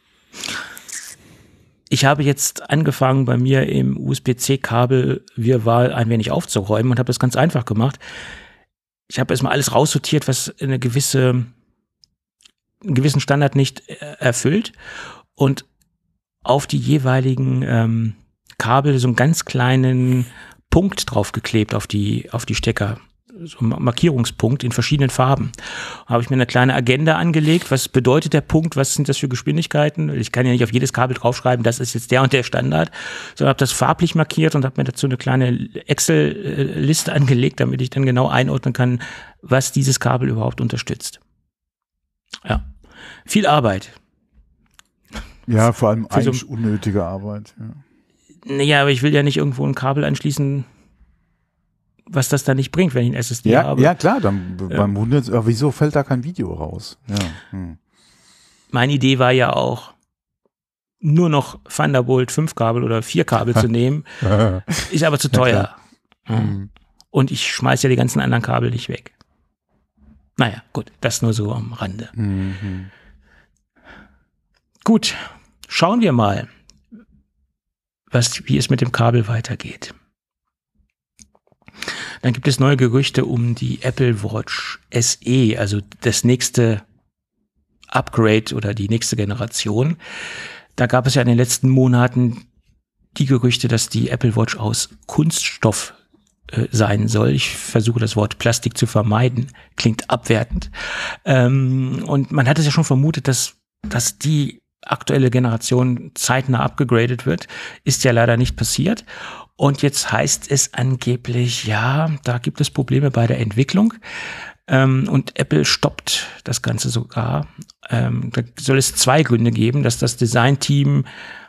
Ich habe jetzt angefangen, bei mir im U S B-C-Kabel Wirrwarr ein wenig aufzuräumen und habe das ganz einfach gemacht. Ich habe erstmal alles raussortiert, was eine gewisse, einen gewissen Standard nicht äh, erfüllt, und auf die jeweiligen ähm, Kabel so einen ganz kleinen Punkt draufgeklebt, auf die, auf die Stecker. So ein Markierungspunkt in verschiedenen Farben. Habe ich mir eine kleine Agenda angelegt. Was bedeutet der Punkt? Was sind das für Geschwindigkeiten? Ich kann ja nicht auf jedes Kabel draufschreiben, das ist jetzt der und der Standard, sondern habe das farblich markiert und habe mir dazu eine kleine Excel-Liste angelegt, damit ich dann genau einordnen kann, was dieses Kabel überhaupt unterstützt. Ja, viel Arbeit. ja, vor allem Für so- eigentlich unnötige Arbeit. Ja. Naja, aber ich will ja nicht irgendwo ein Kabel anschließen, was das dann nicht bringt, wenn ich ein S S D Ja, habe. ja, klar, dann Ja. beim wundert, aber wieso fällt da kein Video raus? Ja, hm. Meine Idee war ja auch, nur noch Thunderbolt fünf Kabel oder vier Kabel zu nehmen, ist aber zu teuer. Ja, mhm. Und ich schmeiß ja die ganzen anderen Kabel nicht weg. Naja, gut, das nur so am Rande. Mhm. Gut, schauen wir mal, was, wie es mit dem Kabel weitergeht. Dann gibt es neue Gerüchte um die Apple Watch S E, also das nächste Upgrade oder die nächste Generation. Da gab es ja in den letzten Monaten die Gerüchte, dass die Apple Watch aus Kunststoff äh, sein soll. Ich versuche das Wort Plastik zu vermeiden. Klingt abwertend. Ähm, und man hat es ja schon vermutet, dass, dass die aktuelle Generation zeitnah abgegradet wird. Ist ja leider nicht passiert. Und jetzt heißt es angeblich, ja, da gibt es Probleme bei der Entwicklung. Ähm, und Apple stoppt das Ganze sogar. Ähm, da soll es zwei Gründe geben, dass das Designteam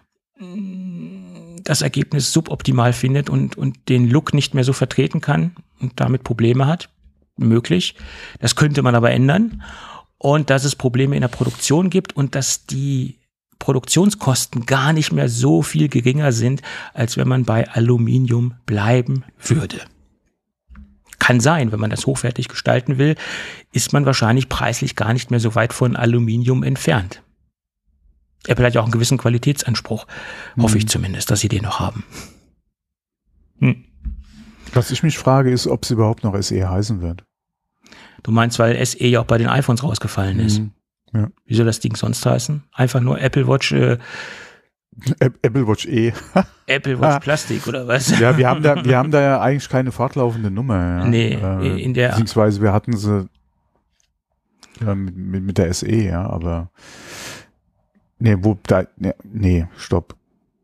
das Ergebnis suboptimal findet und, und den Look nicht mehr so vertreten kann und damit Probleme hat. Möglich. Das könnte man aber ändern. Und dass es Probleme in der Produktion gibt und dass die Produktionskosten gar nicht mehr so viel geringer sind, als wenn man bei Aluminium bleiben würde. Kann sein, wenn man das hochwertig gestalten will, ist man wahrscheinlich preislich gar nicht mehr so weit von Aluminium entfernt. Apple hat ja auch einen gewissen Qualitätsanspruch, hm. hoffe ich zumindest, dass sie den noch haben. Hm. Was ich mich frage, ist, ob es überhaupt noch S E heißen wird. Du meinst, weil S E ja auch bei den iPhones rausgefallen ist. Hm. Ja. Wie soll das Ding sonst heißen? Einfach nur Apple Watch äh, Apple Watch E. Apple Watch Plastik oder was? Ja, wir haben da, wir haben da ja eigentlich keine fortlaufende Nummer. Ja. Nee, äh, in der. Beziehungsweise wir hatten sie ja, mit, mit, mit der S E, ja, aber nee, wo da, nee, nee, stopp.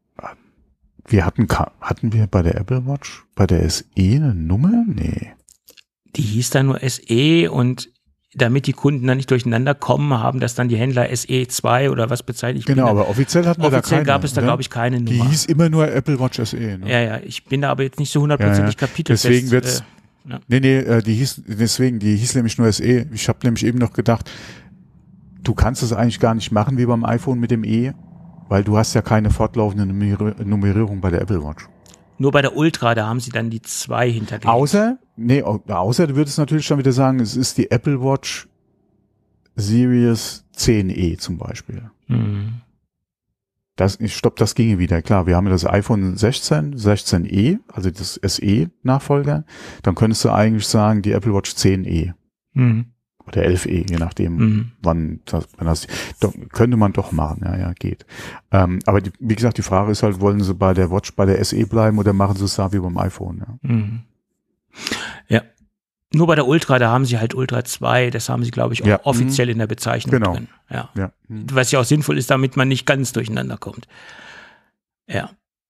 Wir hatten, hatten wir bei der Apple Watch, bei der S E eine Nummer? Nee. Die hieß da nur S E und damit die Kunden dann nicht durcheinander kommen, haben das dann die Händler S E zwei oder was bezeichnet. Genau, aber offiziell hatten wir da keine. Offiziell gab es da, ne? glaube ich, keine Nummer. Die hieß immer nur Apple Watch S E. Ne? Ja, ja, ich bin da aber jetzt nicht so hundertprozentig ja, ja. kapitelfest. Deswegen wird's, äh, ja. nee, nee, die hieß, deswegen, die hieß nämlich nur S E. Ich habe nämlich eben noch gedacht, du kannst es eigentlich gar nicht machen wie beim iPhone mit dem E, weil du hast ja keine fortlaufende Nummerierung bei der Apple Watch. Nur bei der Ultra, da haben sie dann die zwei hintergelegt. Außer, nee, außer du würdest natürlich dann wieder sagen, es ist die Apple Watch Series zehn E zum Beispiel. Mhm. Das, ich stopp, das ginge wieder. Klar, wir haben ja das iPhone sechzehn, sechzehn E, also das S E-Nachfolger. Dann könntest du eigentlich sagen, die Apple Watch zehn E. Mhm. Oder elf E, je nachdem, mhm. wann das, wann das, doch, könnte man doch machen, ja, ja, geht. Ähm, aber die, wie gesagt, die Frage ist halt, wollen sie bei der Watch, bei der S E bleiben oder machen sie es da wie beim iPhone, ja. Mhm. Ja. Nur bei der Ultra, da haben sie halt Ultra zwei, das haben sie, glaube ich, auch ja. offiziell in der Bezeichnung genau. drin. Ja. Ja. Was ja auch sinnvoll ist, damit man nicht ganz durcheinander kommt. Ja.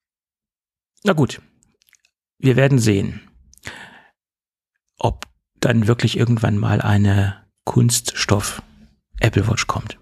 Na gut. Wir werden sehen, ob dann wirklich irgendwann mal eine Kunststoff Apple Watch kommt.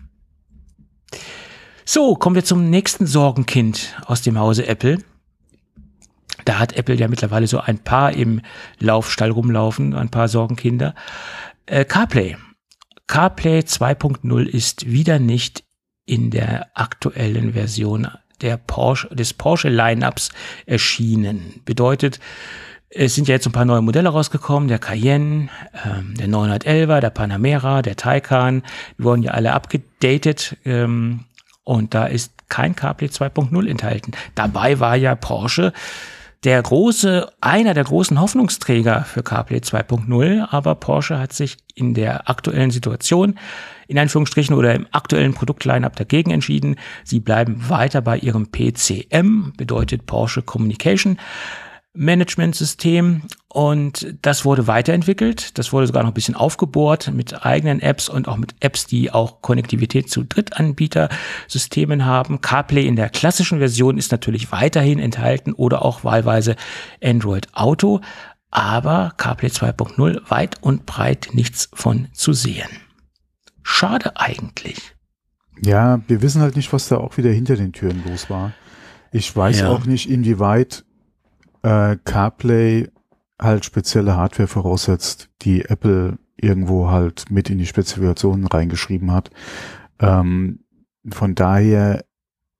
So, kommen wir zum nächsten Sorgenkind aus dem Hause Apple. Da hat Apple ja mittlerweile so ein paar im Laufstall rumlaufen, ein paar Sorgenkinder. Äh, CarPlay. CarPlay zwei Punkt null ist wieder nicht in der aktuellen Version der Porsche, des Porsche Lineups erschienen. Bedeutet, es sind ja jetzt ein paar neue Modelle rausgekommen, der Cayenne, ähm, der neunhundertelfer, der Panamera, der Taycan, die wurden ja alle abgedatet, ähm, und da ist kein CarPlay zwei Punkt null enthalten. Dabei war ja Porsche der große, einer der großen Hoffnungsträger für CarPlay zwei Punkt null, aber Porsche hat sich in der aktuellen Situation, in Anführungsstrichen, oder im aktuellen Produktline-up dagegen entschieden. Sie bleiben weiter bei ihrem P C M, bedeutet Porsche Communication Management System, und das wurde weiterentwickelt. Das wurde sogar noch ein bisschen aufgebohrt mit eigenen Apps und auch mit Apps, die auch Konnektivität zu Drittanbietersystemen haben. CarPlay in der klassischen Version ist natürlich weiterhin enthalten oder auch wahlweise Android Auto, aber CarPlay zwei Punkt null weit und breit nichts von zu sehen. Schade eigentlich. Ja, wir wissen halt nicht, was da auch wieder hinter den Türen los war. Ich weiß ja. auch nicht, inwieweit äh, CarPlay halt spezielle Hardware voraussetzt, die Apple irgendwo halt mit in die Spezifikationen reingeschrieben hat. Ähm, von daher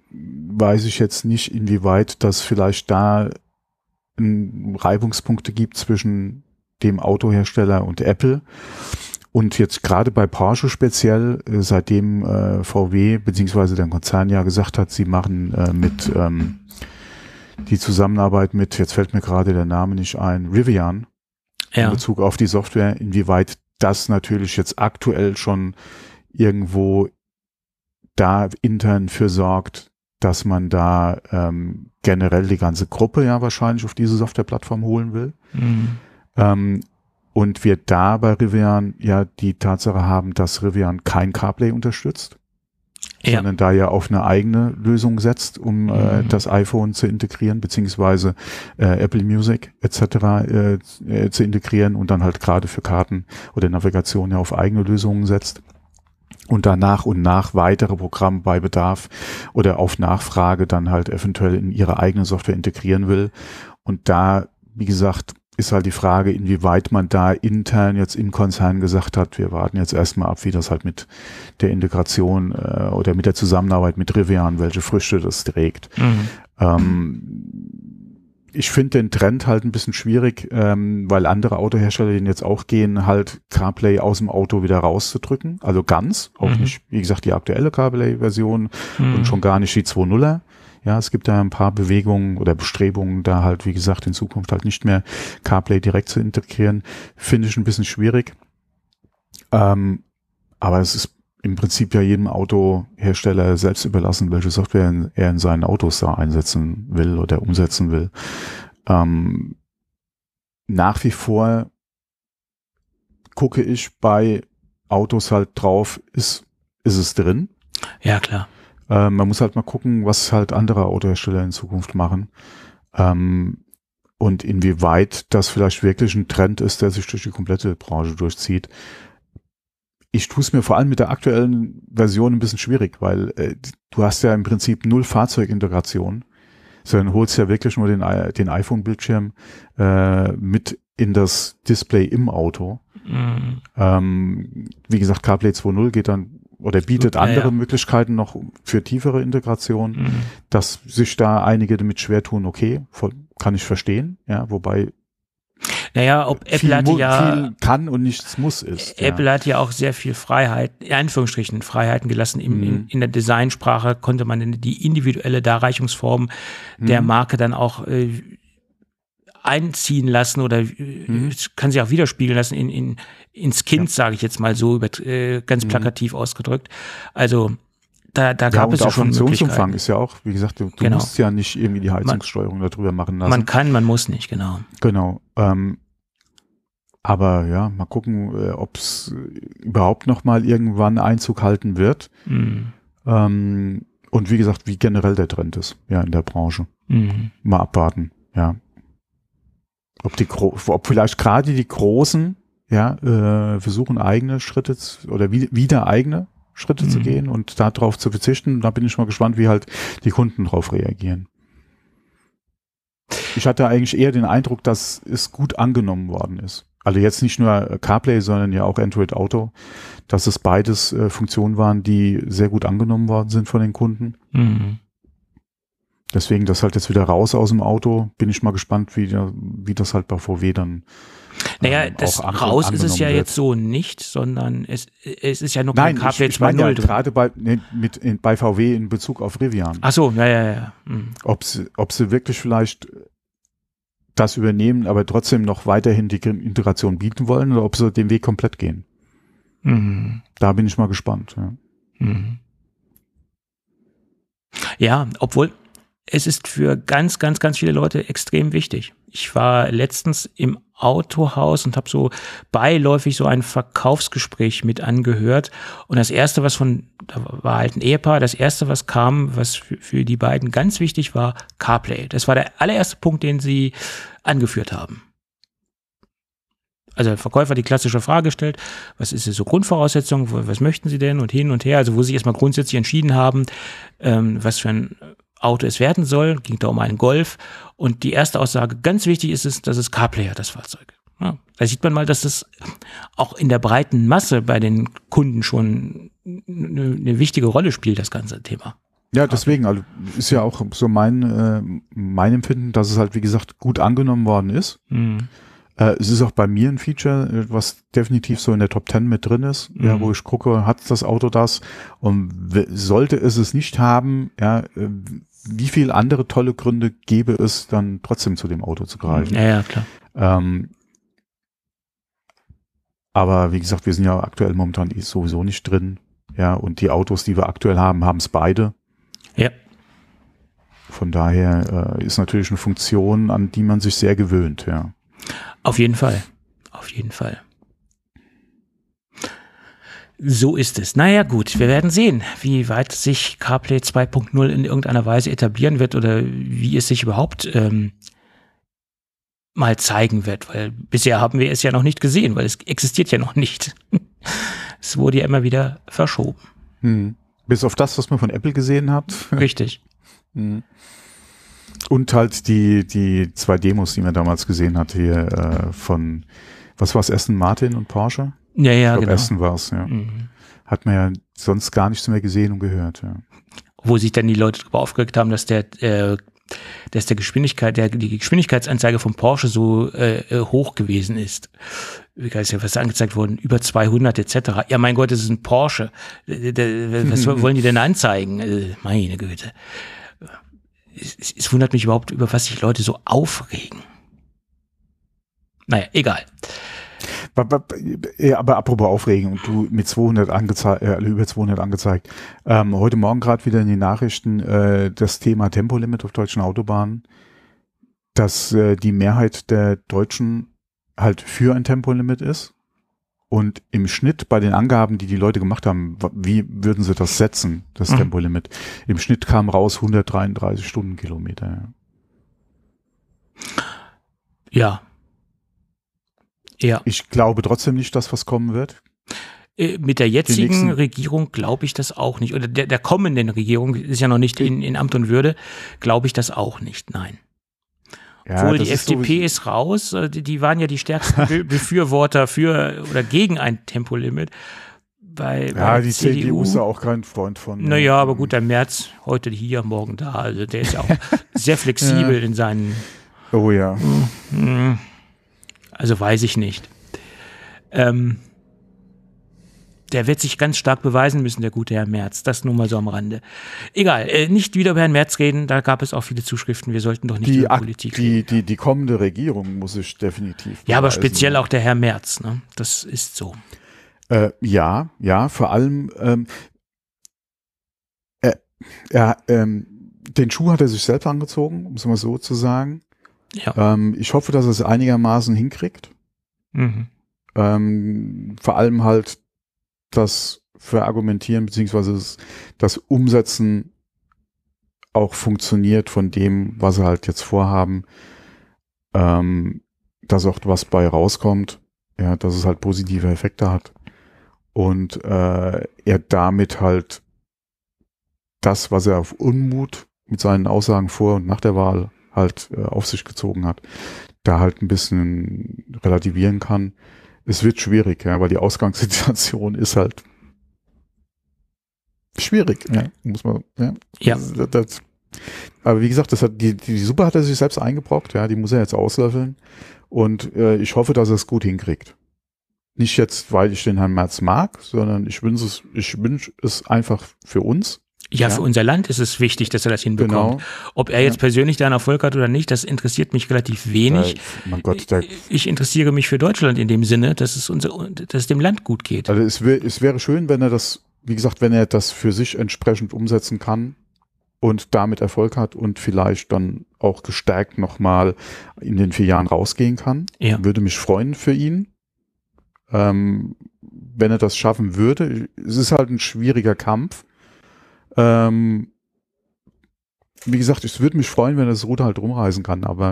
weiß ich jetzt nicht, inwieweit das vielleicht da Reibungspunkte gibt zwischen dem Autohersteller und Apple. Und jetzt gerade bei Porsche speziell, äh, seitdem äh, V W beziehungsweise der Konzern ja gesagt hat, sie machen äh, mit ähm, die Zusammenarbeit mit, jetzt fällt mir gerade der Name nicht ein, Rivian, ja. in Bezug auf die Software, inwieweit das natürlich jetzt aktuell schon irgendwo da intern für sorgt, dass man da ähm, generell die ganze Gruppe ja wahrscheinlich auf diese Softwareplattform holen will. Mhm. Ähm, und wir da bei Rivian ja die Tatsache haben, dass Rivian kein CarPlay unterstützt, ja. sondern da ja auf eine eigene Lösung setzt, um mhm. äh, das iPhone zu integrieren, beziehungsweise äh, Apple Music et cetera äh, äh, zu integrieren und dann halt gerade für Karten oder Navigation ja auf eigene Lösungen setzt. Und dann nach und nach weitere Programme bei Bedarf oder auf Nachfrage dann halt eventuell in ihre eigene Software integrieren will. Und da, wie gesagt, ist halt die Frage, inwieweit man da intern jetzt im Konzern gesagt hat, wir warten jetzt erstmal ab, wie das halt mit der Integration äh, oder mit der Zusammenarbeit mit Rivian, welche Früchte das trägt. Mhm. Ähm, ich finde den Trend halt ein bisschen schwierig, ähm, weil andere Autohersteller den jetzt auch gehen, halt CarPlay aus dem Auto wieder rauszudrücken. Also ganz, auch mhm. nicht, wie gesagt, die aktuelle CarPlay-Version mhm. und schon gar nicht die zwei Punkt nuller. Ja, es gibt da ein paar Bewegungen oder Bestrebungen, da halt, wie gesagt, in Zukunft halt nicht mehr CarPlay direkt zu integrieren. Finde ich ein bisschen schwierig. Ähm, aber es ist im Prinzip ja jedem Autohersteller selbst überlassen, welche Software er in seinen Autos da einsetzen will oder umsetzen will. Ähm, nach wie vor gucke ich bei Autos halt drauf, ist, ist es drin? Ja, klar. Ähm, man muss halt mal gucken, was halt andere Autohersteller in Zukunft machen. Ähm, und inwieweit das vielleicht wirklich ein Trend ist, der sich durch die komplette Branche durchzieht. Ich tue es mir vor allem mit der aktuellen Version ein bisschen schwierig, weil äh, du hast ja im Prinzip null Fahrzeugintegration, sondern holst ja wirklich nur den, den iPhone-Bildschirm äh, mit in das Display im Auto. Mhm. Ähm, wie gesagt, CarPlay zwei Punkt null geht dann oder bietet ja, andere ja. Möglichkeiten noch für tiefere Integration, mhm. dass sich da einige damit schwer tun, okay, voll, kann ich verstehen, ja, wobei Naja, ob Apple hat ja viel kann und nichts muss ist. Apple ja. hat ja auch sehr viel Freiheit, in Anführungsstrichen Freiheiten gelassen. Im, mhm. in, in der Designsprache konnte man die individuelle Darreichungsform mhm. der Marke dann auch äh, einziehen lassen oder mhm. kann sich auch widerspiegeln lassen in, in ins Kind, ja. sage ich jetzt mal so, über, äh, ganz plakativ mhm. ausgedrückt. Also da, da gab ja, es ja schon Funktionsumfang ist ja auch, wie gesagt, du, du genau. musst ja nicht irgendwie die Heizungssteuerung man, darüber machen lassen. Man kann, man muss nicht, genau. Genau. Ähm, aber ja, mal gucken, äh, ob es überhaupt noch mal irgendwann Einzug halten wird. Mhm. Ähm, und wie gesagt, wie generell der Trend ist, ja, in der Branche. Mhm. Mal abwarten, ja. Ob die, ob vielleicht gerade die Großen, ja, äh, versuchen eigene Schritte zu, oder wie, wieder eigene Schritte mhm. zu gehen und darauf zu verzichten. Da bin ich mal gespannt, wie halt die Kunden drauf reagieren. Ich hatte eigentlich eher den Eindruck, dass es gut angenommen worden ist. Also jetzt nicht nur CarPlay, sondern ja auch Android Auto, dass es beides äh, Funktionen waren, die sehr gut angenommen worden sind von den Kunden. Mhm. Deswegen das halt jetzt wieder raus aus dem Auto. Bin ich mal gespannt, wie, wie das halt bei V W dann Naja, ähm, das auch raus ist es ja wird. Jetzt so nicht, sondern es, es ist ja noch kein CarPlay zwei Punkt null drin. Gerade bei, ne, mit, in, bei V W in Bezug auf Rivian. Ach so, ja, ja, ja. Mhm. Ob sie, ob sie wirklich vielleicht das übernehmen, aber trotzdem noch weiterhin die Integration bieten wollen oder ob sie den Weg komplett gehen. Mhm. Da bin ich mal gespannt. Ja, mhm. ja, obwohl es ist für ganz, ganz, ganz viele Leute extrem wichtig. Ich war letztens im Autohaus und habe so beiläufig so ein Verkaufsgespräch mit angehört. Und das Erste, was von, da war halt ein Ehepaar, das Erste, was kam, was für, für die beiden ganz wichtig war, CarPlay. Das war der allererste Punkt, den sie angeführt haben. Also der Verkäufer die klassische Frage stellt, was ist so Grundvoraussetzungen, was möchten Sie denn und hin und her, also wo Sie erstmal grundsätzlich entschieden haben, ähm, was für ein Auto es werden soll, ging da um einen Golf und die erste Aussage, ganz wichtig ist es, dass es CarPlay hat, das Fahrzeug. Ja, da sieht man mal, dass das auch in der breiten Masse bei den Kunden schon eine, eine wichtige Rolle spielt, das ganze Thema. Ja, deswegen, also ist ja auch so mein, äh, mein Empfinden, dass es halt, wie gesagt, gut angenommen worden ist. Mhm. Äh, es ist auch bei mir ein Feature, was definitiv so in der Top Ten mit drin ist, mhm. ja, wo ich gucke, hat das Auto das? Und w- sollte es es nicht haben, ja, äh, wie viele andere tolle Gründe gäbe es, dann trotzdem zu dem Auto zu greifen? Ja, ja, klar. Ähm, aber wie gesagt, wir sind ja aktuell momentan sowieso nicht drin. Ja, und die Autos, die wir aktuell haben, haben es beide. Ja. Von daher äh, ist natürlich eine Funktion, an die man sich sehr gewöhnt, ja. Auf jeden Fall. Auf jeden Fall. So ist es. Naja, gut, wir werden sehen, wie weit sich CarPlay zwei Punkt null in irgendeiner Weise etablieren wird oder wie es sich überhaupt ähm, mal zeigen wird, weil bisher haben wir es ja noch nicht gesehen, weil es existiert ja noch nicht. Es wurde ja immer wieder verschoben. Hm. Bis auf das, was man von Apple gesehen hat. Richtig. hm. Und halt die, die zwei Demos, die man damals gesehen hat, hier äh, von, was war es, Aston Martin und Porsche? Ja, ja, ich glaub, genau. Aston war es, ja. Mhm. Hat man ja sonst gar nichts mehr gesehen und gehört, ja. Wo sich dann die Leute darüber aufgeregt haben, dass der, äh, dass der Geschwindigkeit, der, die Geschwindigkeitsanzeige von Porsche so äh, hoch gewesen ist. Wie ist ja was angezeigt worden? Über zweihundert et cetera. Ja, mein Gott, das ist ein Porsche. Was wollen die denn anzeigen? Meine Güte. Es, es wundert mich überhaupt, über was sich Leute so aufregen. Naja, egal. Ja, aber apropos Aufregen und du mit zweihundert angezeigt, äh, über zweihundert angezeigt. Ähm, heute Morgen gerade wieder in den Nachrichten äh, das Thema Tempolimit auf deutschen Autobahnen, dass äh, die Mehrheit der Deutschen halt für ein Tempolimit ist und im Schnitt bei den Angaben, die die Leute gemacht haben, wie würden sie das setzen, das mhm. Tempolimit? Im Schnitt kam raus hundertdreiunddreißig Stundenkilometer. Ja. Ja. Ich glaube trotzdem nicht, dass was kommen wird. Äh, mit der jetzigen Regierung glaube ich das auch nicht. Oder der, der kommenden Regierung, ist ja noch nicht in, in Amt und Würde, glaube ich das auch nicht, nein. Ja, obwohl die F D P ist raus, die, die waren ja die stärksten Be- Befürworter für oder gegen ein Tempolimit. Bei, ja, bei die C D U ist ja auch kein Freund von. Naja, aber gut, der Merz, heute hier, morgen da, also der ist ja auch sehr flexibel ja. in seinen. Oh ja. Also weiß ich nicht. Ähm, der wird sich ganz stark beweisen müssen, der gute Herr Merz. Das nur mal so am Rande. Egal, äh, nicht wieder über Herrn Merz reden, da gab es auch viele Zuschriften, wir sollten doch nicht die, über Politik die, reden. Die, die kommende Regierung muss ich definitiv beweisen. Ja, aber speziell auch der Herr Merz, ne? Das ist so. Äh, ja, ja, vor allem ähm, er, er, ähm, den Schuh hat er sich selbst angezogen, um es mal so zu sagen. Ja. Ähm, ich hoffe, dass er es einigermaßen hinkriegt. Mhm. Ähm, vor allem halt das Verargumentieren beziehungsweise das, das Umsetzen auch funktioniert von dem, was sie halt jetzt vorhaben, ähm, dass auch was bei rauskommt, ja, dass es halt positive Effekte hat und äh, er damit halt das, was er auf Unmut mit seinen Aussagen vor und nach der Wahl halt äh, auf sich gezogen hat, da halt ein bisschen relativieren kann. Es wird schwierig, ja, weil die Ausgangssituation ist halt schwierig, ja, muss man, ja. ja. Das, das, aber wie gesagt, das hat, die, die Suppe hat er sich selbst eingebrockt, ja, die muss er jetzt auslöffeln und äh, ich hoffe, dass er es gut hinkriegt. Nicht jetzt, weil ich den Herrn Merz mag, sondern ich wünsche es, ich wünsche es einfach für uns. Ja, ja, für unser Land ist es wichtig, dass er das hinbekommt. Genau. Ob er jetzt ja. persönlich da einen Erfolg hat oder nicht, das interessiert mich relativ wenig. Ja, mein Gott, der, ich interessiere mich für Deutschland in dem Sinne, dass es unser, dass es dem Land gut geht. Also es, wär, es wäre schön, wenn er das, wie gesagt, wenn er das für sich entsprechend umsetzen kann und damit Erfolg hat und vielleicht dann auch gestärkt nochmal in den vier Jahren rausgehen kann. Ja. Würde mich freuen für ihn. Ähm, wenn er das schaffen würde. Es ist halt ein schwieriger Kampf. Ähm, wie gesagt, es würde mich freuen, wenn er das Ruder halt rumreißen kann, aber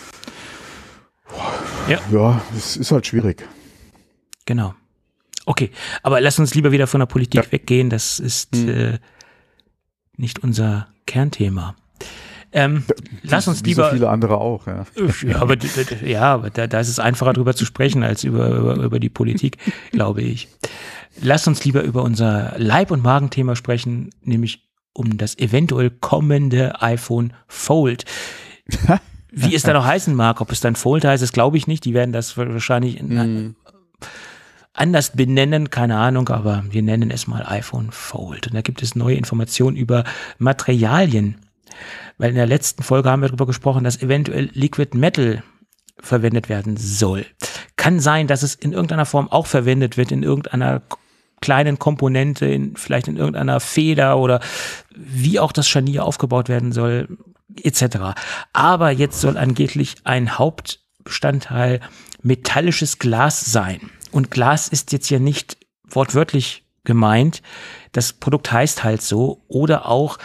ja, ja. ja, es ist halt schwierig. Genau. Okay, aber lass uns lieber wieder von der Politik ja. weggehen, das ist hm. äh, nicht unser Kernthema. Ähm, ja, lass uns wie lieber. So viele andere auch, ja. Ja, aber, ja, aber da, da ist es einfacher drüber zu sprechen als über, über, über die Politik, glaube ich. Lass uns lieber über unser Leib- und Magenthema sprechen, nämlich um das eventuell kommende iPhone Fold. Wie es da noch heißen mag, ob es dann Fold heißt, das glaube ich nicht. Die werden das wahrscheinlich in, mm. anders benennen, keine Ahnung, aber wir nennen es mal iPhone Fold. Und da gibt es neue Informationen über Materialien. Weil in der letzten Folge haben wir darüber gesprochen, dass eventuell Liquid Metal verwendet werden soll. Kann sein, dass es in irgendeiner Form auch verwendet wird, in irgendeiner kleinen Komponente, in, vielleicht in irgendeiner Feder oder wie auch das Scharnier aufgebaut werden soll, et cetera. Aber jetzt soll angeblich ein Hauptbestandteil metallisches Glas sein. Und Glas ist jetzt ja nicht wortwörtlich gemeint. Das Produkt heißt halt so. Oder auch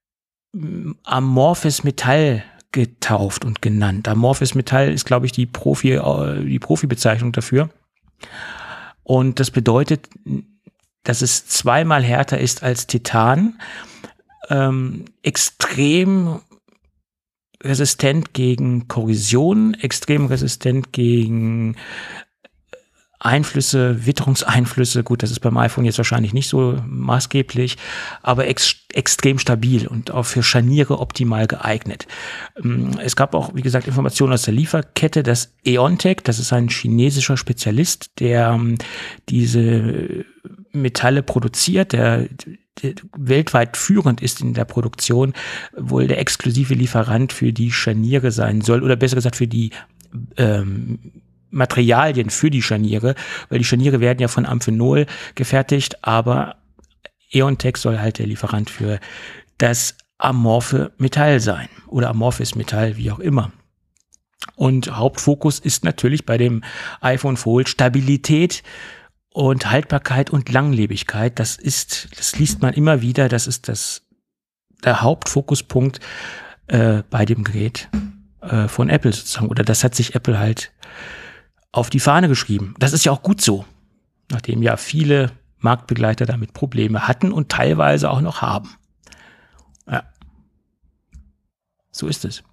amorphes Metall getauft und genannt. Amorphes Metall ist, glaube ich, die Profi, die Profi-Bezeichnung dafür. Und das bedeutet, dass es zweimal härter ist als Titan, ähm, extrem resistent gegen Korrosion, extrem resistent gegen Einflüsse, Witterungseinflüsse, gut, das ist beim iPhone jetzt wahrscheinlich nicht so maßgeblich, aber ex extrem stabil und auch für Scharniere optimal geeignet. Es gab auch, wie gesagt, Informationen aus der Lieferkette, dass Eontech, das ist ein chinesischer Spezialist, der diese Metalle produziert, der, der weltweit führend ist in der Produktion, wohl der exklusive Lieferant für die Scharniere sein soll, oder besser gesagt für die ähm, Materialien für die Scharniere, weil die Scharniere werden ja von Amphenol gefertigt, aber Eontech soll halt der Lieferant für das amorphe Metall sein oder amorphes Metall, wie auch immer. Und Hauptfokus ist natürlich bei dem iPhone Fold Stabilität und Haltbarkeit und Langlebigkeit. Das ist, das liest man immer wieder, das ist das der Hauptfokuspunkt äh, bei dem Gerät äh, von Apple sozusagen, oder das hat sich Apple halt auf die Fahne geschrieben. Das ist ja auch gut so, nachdem ja viele Marktbegleiter damit Probleme hatten und teilweise auch noch haben. Ja, so ist es.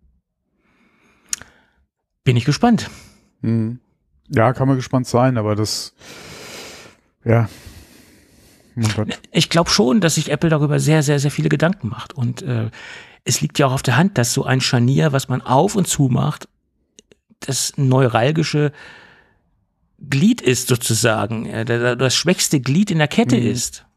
Bin ich gespannt. Hm. Ja, kann man gespannt sein, aber das, ja. Oh Gott. Ich glaube schon, dass sich Apple darüber sehr, sehr, sehr viele Gedanken macht. Und äh, es liegt ja auch auf der Hand, dass so ein Scharnier, was man auf und zu macht, das neuralgische Glied ist sozusagen, das schwächste Glied in der Kette mhm. ist.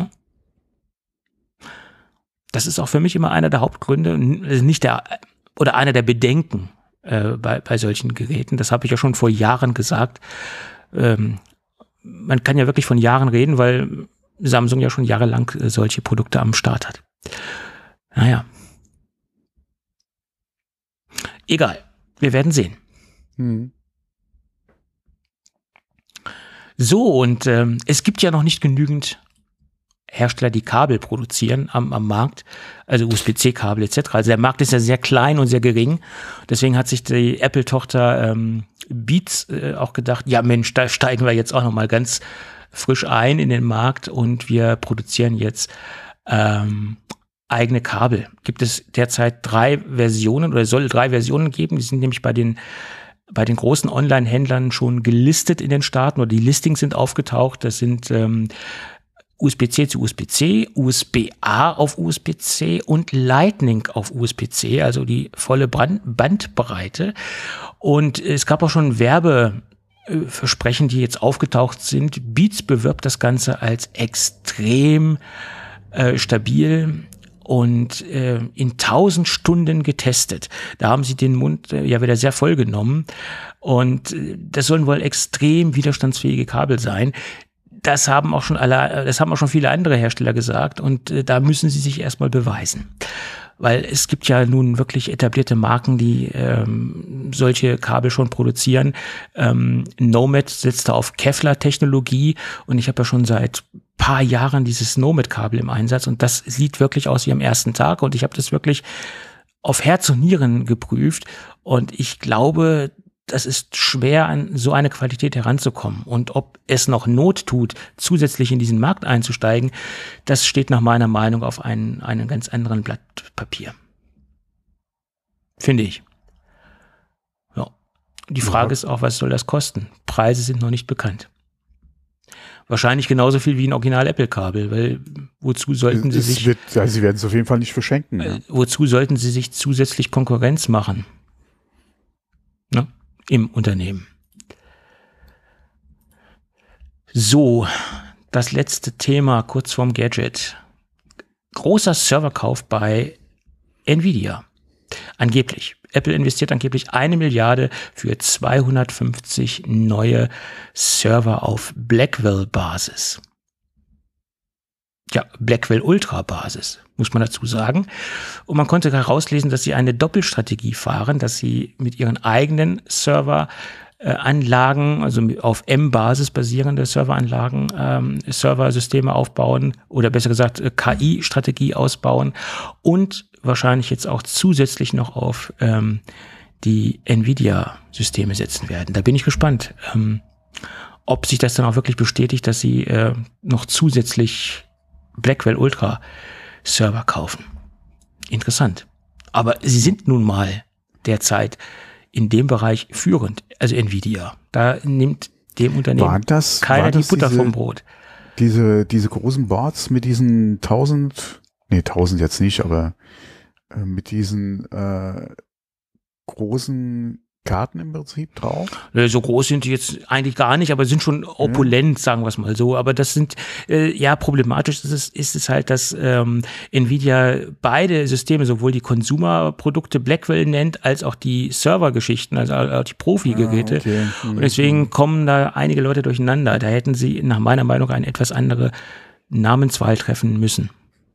Das ist auch für mich immer einer der Hauptgründe, nicht der, oder einer der Bedenken äh, bei, bei solchen Geräten. Das habe ich ja schon vor Jahren gesagt. Ähm, man kann ja wirklich von Jahren reden, weil Samsung ja schon jahrelang solche Produkte am Start hat. Naja. Egal. Wir werden sehen. Hm. So, und ähm, es gibt ja noch nicht genügend Hersteller, die Kabel produzieren am, am Markt, also U S B C-Kabel et cetera. Also der Markt ist ja sehr klein und sehr gering. Deswegen hat sich die Apple-Tochter ähm, Beats äh, auch gedacht, ja Mensch, da steigen wir jetzt auch noch mal ganz frisch ein in den Markt und wir produzieren jetzt ähm, eigene Kabel. Gibt es derzeit drei Versionen oder soll drei Versionen geben. Die sind nämlich bei den bei den großen Online-Händlern schon gelistet in den Staaten oder die Listings sind aufgetaucht. Das sind ähm, U S B C zu U S B C, U S B A auf U S B C und Lightning auf U S B C, also die volle Brand- Bandbreite. Und es gab auch schon Werbeversprechen, die jetzt aufgetaucht sind. Beats bewirbt das Ganze als extrem äh, stabil und äh, in tausend Stunden getestet. Da haben sie den Mund äh, ja wieder sehr voll genommen und äh, das sollen wohl extrem widerstandsfähige Kabel sein. Das haben auch schon alle, das haben auch schon viele andere Hersteller gesagt und äh, da müssen sie sich erstmal beweisen. Weil es gibt ja nun wirklich etablierte Marken, die ähm, solche Kabel schon produzieren. Ähm, Nomad setzt da auf Kevlar-Technologie und ich habe ja schon seit paar Jahren dieses Nomad-Kabel im Einsatz und das sieht wirklich aus wie am ersten Tag und ich habe das wirklich auf Herz und Nieren geprüft und ich glaube, das ist schwer, an so eine Qualität heranzukommen. Und ob es noch Not tut, zusätzlich in diesen Markt einzusteigen, das steht nach meiner Meinung auf einen, einen ganz anderen Blatt Papier. Finde ich. Ja. Die Frage ja. ist auch, was soll das kosten? Preise sind noch nicht bekannt. Wahrscheinlich genauso viel wie ein Original-Apple-Kabel, weil wozu sollten sie es sich... Wird, ja, sie werden es auf jeden Fall nicht verschenken. Äh, Ja. wozu sollten sie sich zusätzlich Konkurrenz machen? Ne? Im Unternehmen. So, das letzte Thema kurz vorm Gadget. Großer Serverkauf bei Nvidia. Angeblich. Apple investiert angeblich eine Milliarde für zweihundertfünfzig neue Server auf Blackwell-Basis. Ja, Blackwell Ultra-Basis, muss man dazu sagen. Und man konnte herauslesen, dass sie eine Doppelstrategie fahren, dass sie mit ihren eigenen Serveranlagen, also auf M-Basis basierende Serveranlagen, ähm, Serversysteme aufbauen oder besser gesagt K I-Strategie ausbauen und wahrscheinlich jetzt auch zusätzlich noch auf ähm, die Nvidia-Systeme setzen werden. Da bin ich gespannt, ähm, ob sich das dann auch wirklich bestätigt, dass sie äh, noch zusätzlich Blackwell Ultra Server kaufen. Interessant. Aber sie sind nun mal derzeit in dem Bereich führend, also Nvidia. Da nimmt dem Unternehmen War das, keiner war das die Butter diese, vom Brot. Diese, diese großen Boards mit diesen tausend, nee, tausend jetzt nicht, aber äh, mit diesen äh, großen Karten im Prinzip drauf? So groß sind die jetzt eigentlich gar nicht, aber sind schon opulent, sagen wir es mal so. Aber das sind, äh, ja, problematisch ist es, ist es halt, dass ähm, Nvidia beide Systeme, sowohl die Consumer-Produkte Blackwell nennt, als auch die Server-Geschichten, also auch die Profi-Geräte. Ah, okay. Mhm. Und deswegen kommen da einige Leute durcheinander. Da hätten sie nach meiner Meinung eine etwas andere Namenswahl treffen müssen.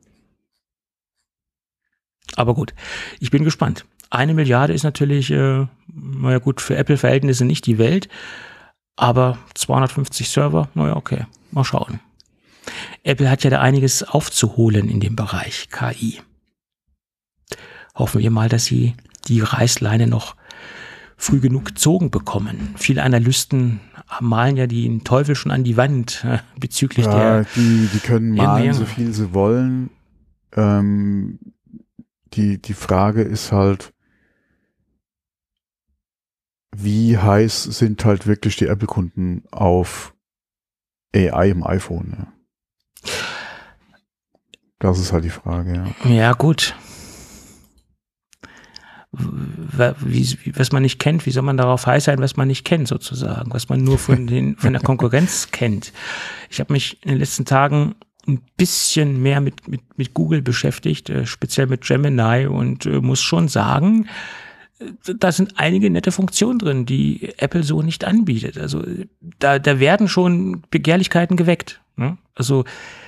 Aber gut, ich bin gespannt. Eine Milliarde ist natürlich, äh, naja gut, für Apple-Verhältnisse nicht die Welt, aber zweihundertfünfzig Server, naja, okay, mal schauen. Apple hat ja da einiges aufzuholen in dem Bereich K I. Hoffen wir mal, dass sie die Reißleine noch früh genug gezogen bekommen. Viele Analysten malen ja den Teufel schon an die Wand äh, bezüglich ja, der... die, die können malen, Ja, so viel sie wollen. Ähm, die, die Frage ist halt, wie heiß sind halt wirklich die Apple-Kunden auf A I im iPhone? Ja. Das ist halt die Frage, ja. Ja, gut. Wie, was man nicht kennt, wie soll man darauf heiß sein, was man nicht kennt, sozusagen, was man nur von den von der Konkurrenz kennt. Ich habe mich in den letzten Tagen ein bisschen mehr mit mit mit Google beschäftigt, äh, speziell mit Gemini, und äh, muss schon sagen, da sind einige nette Funktionen drin, die Apple so nicht anbietet. Also da da werden schon Begehrlichkeiten geweckt, ne? Also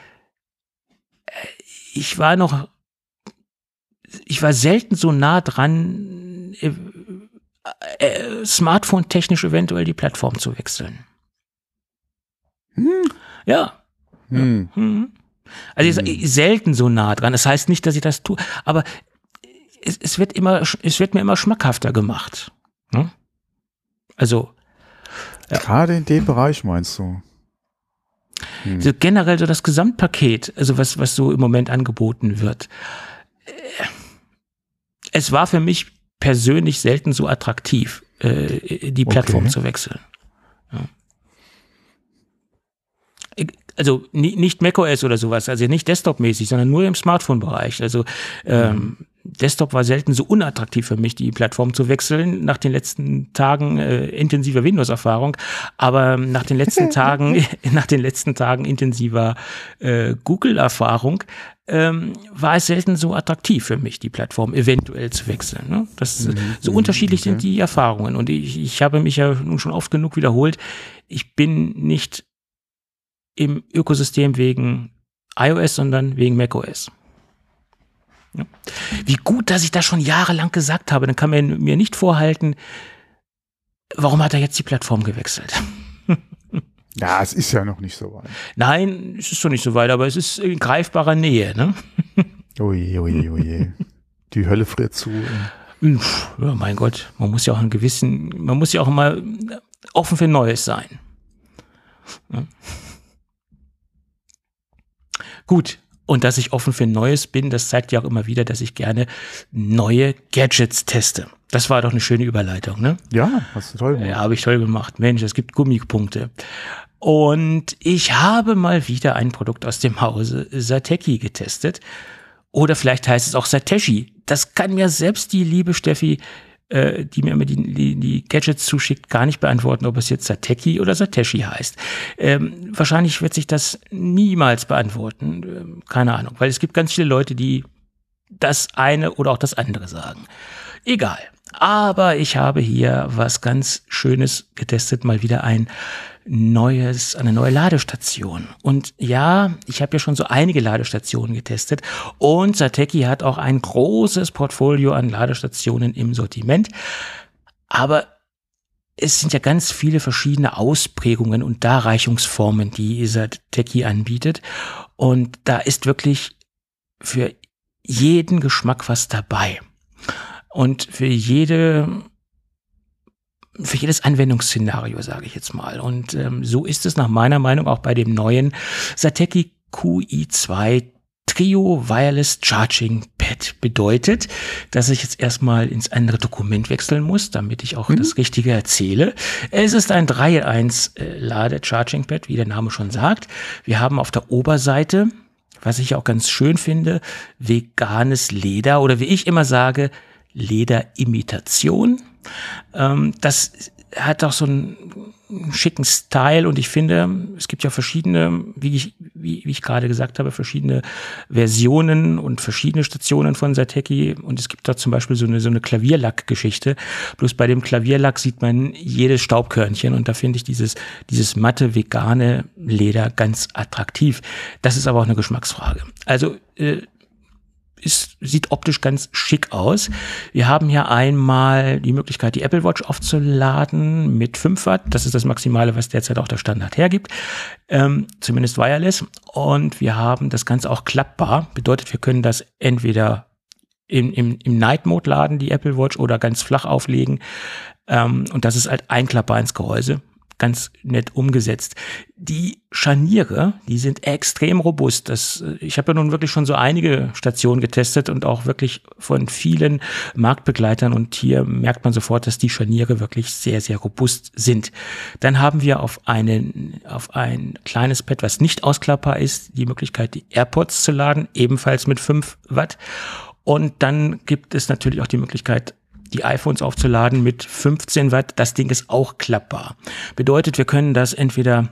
ich war noch Ich war selten so nah dran, äh, äh, Smartphone-technisch eventuell die Plattform zu wechseln. Hm. Ja. Hm. Hm. Also hm. ich, selten so nah dran. Das heißt nicht, dass ich das tue, aber es, es wird immer, es wird mir immer schmackhafter gemacht. Hm? Also ja. Gerade in dem Bereich meinst du? Hm. So generell so das Gesamtpaket, also was was so im Moment angeboten wird. Es war für mich persönlich selten so attraktiv, äh, die Plattform okay. zu wechseln. Ja. Also nicht macOS oder sowas, also nicht Desktop-mäßig, sondern nur im Smartphone-Bereich. Also ähm, mhm. Desktop war selten so unattraktiv für mich, die Plattform zu wechseln, nach den letzten Tagen äh, intensiver Windows-Erfahrung, aber nach den letzten Tagen, nach den letzten Tagen intensiver äh, Google-Erfahrung ähm, war es selten so attraktiv für mich, die Plattform eventuell zu wechseln. Ne? Das, mhm. So unterschiedlich okay. sind die Erfahrungen, und ich, ich habe mich ja nun schon oft genug wiederholt, ich bin nicht im Ökosystem wegen iOS, sondern wegen macOS. Ja. Wie gut, dass ich das schon jahrelang gesagt habe, dann kann man mir nicht vorhalten, warum hat er jetzt die Plattform gewechselt? Ja, es ist ja noch nicht so weit. Nein, es ist doch nicht so weit, aber es ist in greifbarer Nähe. Ne? Oje, oje, oje. Die Hölle friert zu. Ja, mein Gott, man muss ja auch einen gewissen, man muss ja auch mal offen für Neues sein. Ja. Gut, und dass ich offen für Neues bin, das zeigt ja auch immer wieder, dass ich gerne neue Gadgets teste. Das war doch eine schöne Überleitung, ne? Ja, hast du toll gemacht. Ja, habe ich toll gemacht. Mensch, es gibt Gummipunkte. Und ich habe mal wieder ein Produkt aus dem Hause Satechi getestet. Oder vielleicht heißt es auch Satechi. Das kann mir selbst die liebe Steffi, äh, die mir immer die, die, die Gadgets zuschickt, gar nicht beantworten, ob es jetzt Satechi oder Satechi heißt. Ähm, wahrscheinlich wird sich das niemals beantworten. Ähm, keine Ahnung, weil es gibt ganz viele Leute, die das eine oder auch das andere sagen. Egal. Aber ich habe hier was ganz Schönes getestet, mal wieder ein neues, eine neue Ladestation. Und ja, ich habe ja schon so einige Ladestationen getestet und Satechi hat auch ein großes Portfolio an Ladestationen im Sortiment. Aber es sind ja ganz viele verschiedene Ausprägungen und Darreichungsformen, die Satechi anbietet. Und da ist wirklich für jeden Geschmack was dabei. Und für jede für jedes Anwendungsszenario, sage ich jetzt mal. Und ähm, so ist es nach meiner Meinung auch bei dem neuen Satechi Q I zwei Trio Wireless Charging Pad. Bedeutet, dass ich jetzt erstmal ins andere Dokument wechseln muss, damit ich auch mhm. das Richtige erzähle. Es ist ein drei in eins äh, Lade-Charging Pad, wie der Name schon sagt. Wir haben auf der Oberseite, was ich auch ganz schön finde, veganes Leder oder wie ich immer sage, Lederimitation. Ähm, das hat auch so einen schicken Style und ich finde, es gibt ja verschiedene, wie ich, wie, wie ich gerade gesagt habe, verschiedene Versionen und verschiedene Stationen von Satechi und es gibt da zum Beispiel so eine, so eine Klavierlack-Geschichte. Bloß bei dem Klavierlack sieht man jedes Staubkörnchen und da finde ich dieses, dieses matte, vegane Leder ganz attraktiv. Das ist aber auch eine Geschmacksfrage. Also, äh, Ist, sieht optisch ganz schick aus. Wir haben hier einmal die Möglichkeit, die Apple Watch aufzuladen mit fünf Watt. Das ist das Maximale, was derzeit auch der Standard hergibt. Ähm, zumindest wireless. Und wir haben das Ganze auch klappbar. Bedeutet, wir können das entweder im, im, im Night Mode laden, die Apple Watch, oder ganz flach auflegen. Ähm, und das ist halt einklappbar ins Gehäuse. Ganz nett umgesetzt. Die Scharniere, die sind extrem robust. Das, ich habe ja nun wirklich schon so einige Stationen getestet und auch wirklich von vielen Marktbegleitern und hier merkt man sofort, dass die Scharniere wirklich sehr, sehr robust sind. Dann haben wir auf einen, auf ein kleines Pad, was nicht ausklappbar ist, die Möglichkeit, die AirPods zu laden, ebenfalls mit fünf Watt. Und dann gibt es natürlich auch die Möglichkeit, die iPhones aufzuladen mit fünfzehn Watt. Das Ding ist auch klappbar. Bedeutet, wir können das entweder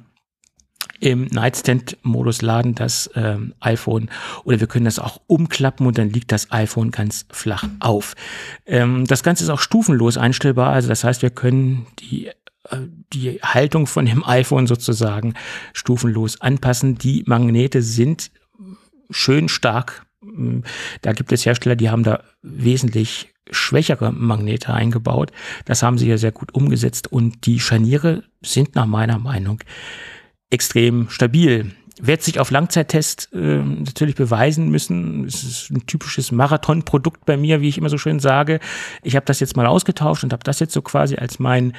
im Nightstand-Modus laden, das ähm, iPhone, oder wir können das auch umklappen und dann liegt das iPhone ganz flach auf. Ähm, das Ganze ist auch stufenlos einstellbar. Also das heißt, wir können die äh, die Haltung von dem iPhone sozusagen stufenlos anpassen. Die Magnete sind schön stark. Da gibt es Hersteller, die haben da wesentlich schwächere Magnete eingebaut. Das haben sie ja sehr gut umgesetzt und die Scharniere sind nach meiner Meinung extrem stabil. Wird sich auf Langzeittest äh, natürlich beweisen müssen. Es ist ein typisches Marathonprodukt bei mir, wie ich immer so schön sage. Ich habe das jetzt mal ausgetauscht und habe das jetzt so quasi als mein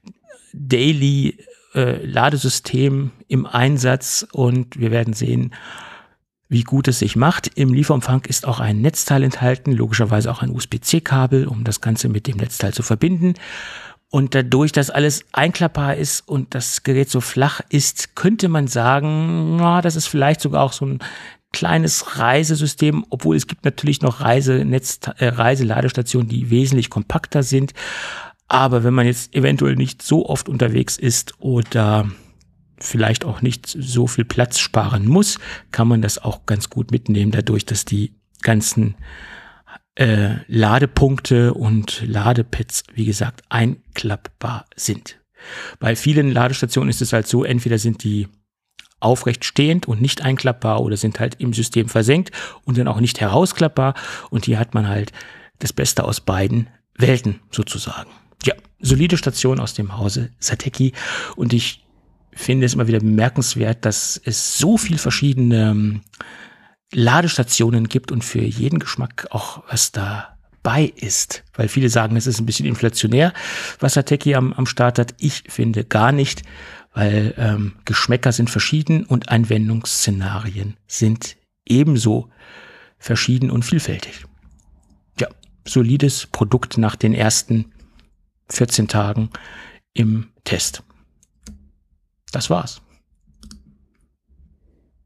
Daily äh, Ladesystem im Einsatz und wir werden sehen, wie gut es sich macht. Im Lieferumfang ist auch ein Netzteil enthalten, logischerweise auch ein U S B C Kabel, um das Ganze mit dem Netzteil zu verbinden. Und dadurch, dass alles einklappbar ist und das Gerät so flach ist, könnte man sagen, na, das ist vielleicht sogar auch so ein kleines Reisesystem, obwohl es gibt natürlich noch Reisenetz, äh, Reiseladestationen, die wesentlich kompakter sind. Aber wenn man jetzt eventuell nicht so oft unterwegs ist oder vielleicht auch nicht so viel Platz sparen muss, kann man das auch ganz gut mitnehmen, dadurch, dass die ganzen äh, Ladepunkte und Ladepads, wie gesagt, einklappbar sind. Bei vielen Ladestationen ist es halt so, entweder sind die aufrecht stehend und nicht einklappbar oder sind halt im System versenkt und dann auch nicht herausklappbar und hier hat man halt das Beste aus beiden Welten sozusagen. Ja, solide Station aus dem Hause Satechi und ich finde es immer wieder bemerkenswert, dass es so viel verschiedene ähm, Ladestationen gibt und für jeden Geschmack auch was dabei ist. Weil viele sagen, es ist ein bisschen inflationär, was Satechi am, am Start hat. Ich finde gar nicht, weil ähm, Geschmäcker sind verschieden und Anwendungsszenarien sind ebenso verschieden und vielfältig. Ja, solides Produkt nach den ersten vierzehn Tagen im Test. Das war's.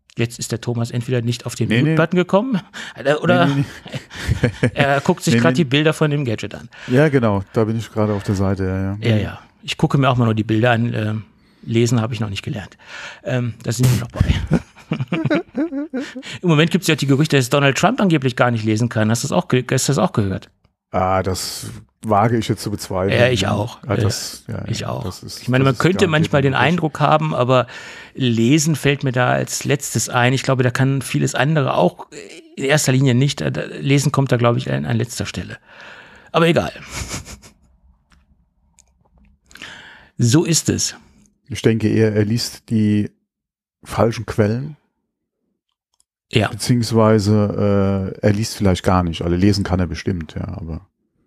Jetzt ist der Thomas entweder nicht auf den Nee, nee. Mute-Button gekommen oder Nee, nee, er guckt sich Nee, gerade nee. die Bilder von dem Gadget an. Ja, genau, da bin ich gerade auf der Seite. Ja, ja. Ja, ja. Ich gucke mir auch mal nur die Bilder an. Ähm, lesen habe ich noch nicht gelernt. Ähm, da sind wir noch bei. Im Moment gibt es ja die Gerüchte, dass Donald Trump angeblich gar nicht lesen kann. Hast du das auch, ge- hast du das auch gehört? Ah, das wage ich jetzt zu bezweifeln. Ja, ich auch. Ja, das, ja, Ich ja, auch. das ist, Ich meine, man das ist könnte garantiert manchmal den möglich. Eindruck haben, aber lesen fällt mir da als letztes ein. Ich glaube, da kann vieles andere auch in erster Linie nicht. Lesen kommt da, glaube ich, an, an letzter Stelle. Aber egal. So ist es. Ich denke eher, er liest die falschen Quellen, Ja. beziehungsweise äh, er liest vielleicht gar nicht. Also lesen kann er bestimmt, ja, aber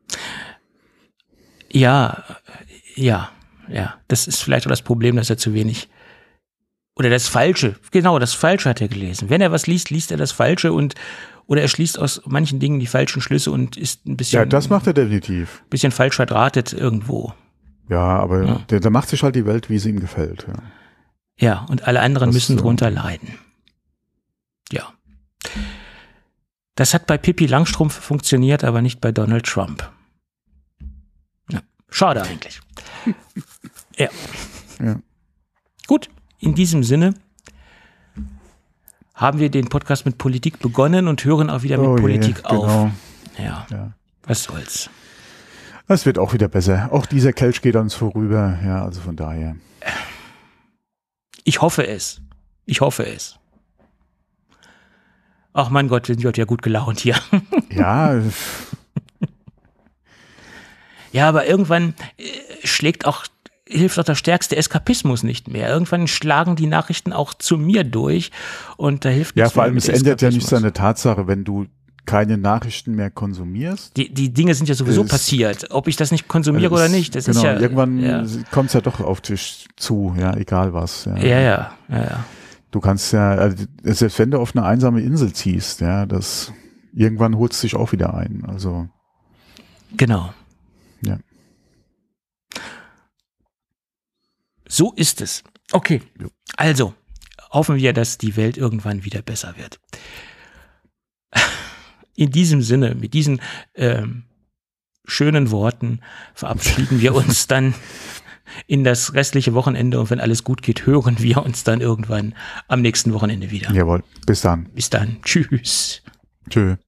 Ja, ja, ja. Das ist vielleicht auch das Problem, dass er zu wenig oder das Falsche, genau, das Falsche hat er gelesen. Wenn er was liest, liest er das Falsche und oder er schließt aus manchen Dingen die falschen Schlüsse und ist ein bisschen, ja, das macht er definitiv. bisschen falsch verdrahtet irgendwo. Ja, aber Ja. Der, der macht sich halt die Welt, wie sie ihm gefällt. Ja. Ja, und alle anderen Das, müssen äh, drunter leiden. Ja. Das hat bei Pippi Langstrumpf funktioniert, aber nicht bei Donald Trump. Ja. Schade eigentlich. Ja. Ja. Gut, in diesem Sinne haben wir den Podcast mit Politik begonnen und hören auch wieder mit Oh je, Politik auf. genau. Ja, Ja. was soll's. Es wird auch wieder besser. Auch dieser Kelch geht an uns vorüber. Ja, also von daher. Ich hoffe es. Ich hoffe es. Ach mein Gott, wir sind heute ja gut gelaunt hier. Ja, Ja, aber irgendwann äh, schlägt auch, hilft auch der stärkste Eskapismus nicht mehr. Irgendwann schlagen die Nachrichten auch zu mir durch und da hilft ja, nichts vor mehr allem, mit es ändert ja nicht Eskapismus. seine Tatsache, wenn du keine Nachrichten mehr konsumierst. Die, die Dinge sind ja sowieso Es- passiert. Ob ich das nicht konsumiere Also oder es- nicht, das genau, ist ja. irgendwann Ja, kommt es ja doch auf dich zu, ja, egal was. Ja. ja, ja. ja, ja. Du kannst ja, also, selbst wenn du auf eine einsame Insel ziehst, ja, das irgendwann holt es dich auch wieder ein. Also, Genau. ja. So ist es. Okay. Jo. Also, hoffen wir, dass die Welt irgendwann wieder besser wird. In diesem Sinne, mit diesen ähm, schönen Worten verabschieden wir uns dann in das restliche Wochenende und wenn alles gut geht, hören wir uns dann irgendwann am nächsten Wochenende wieder. Jawohl. Bis dann. Bis dann. Tschüss. Tschö.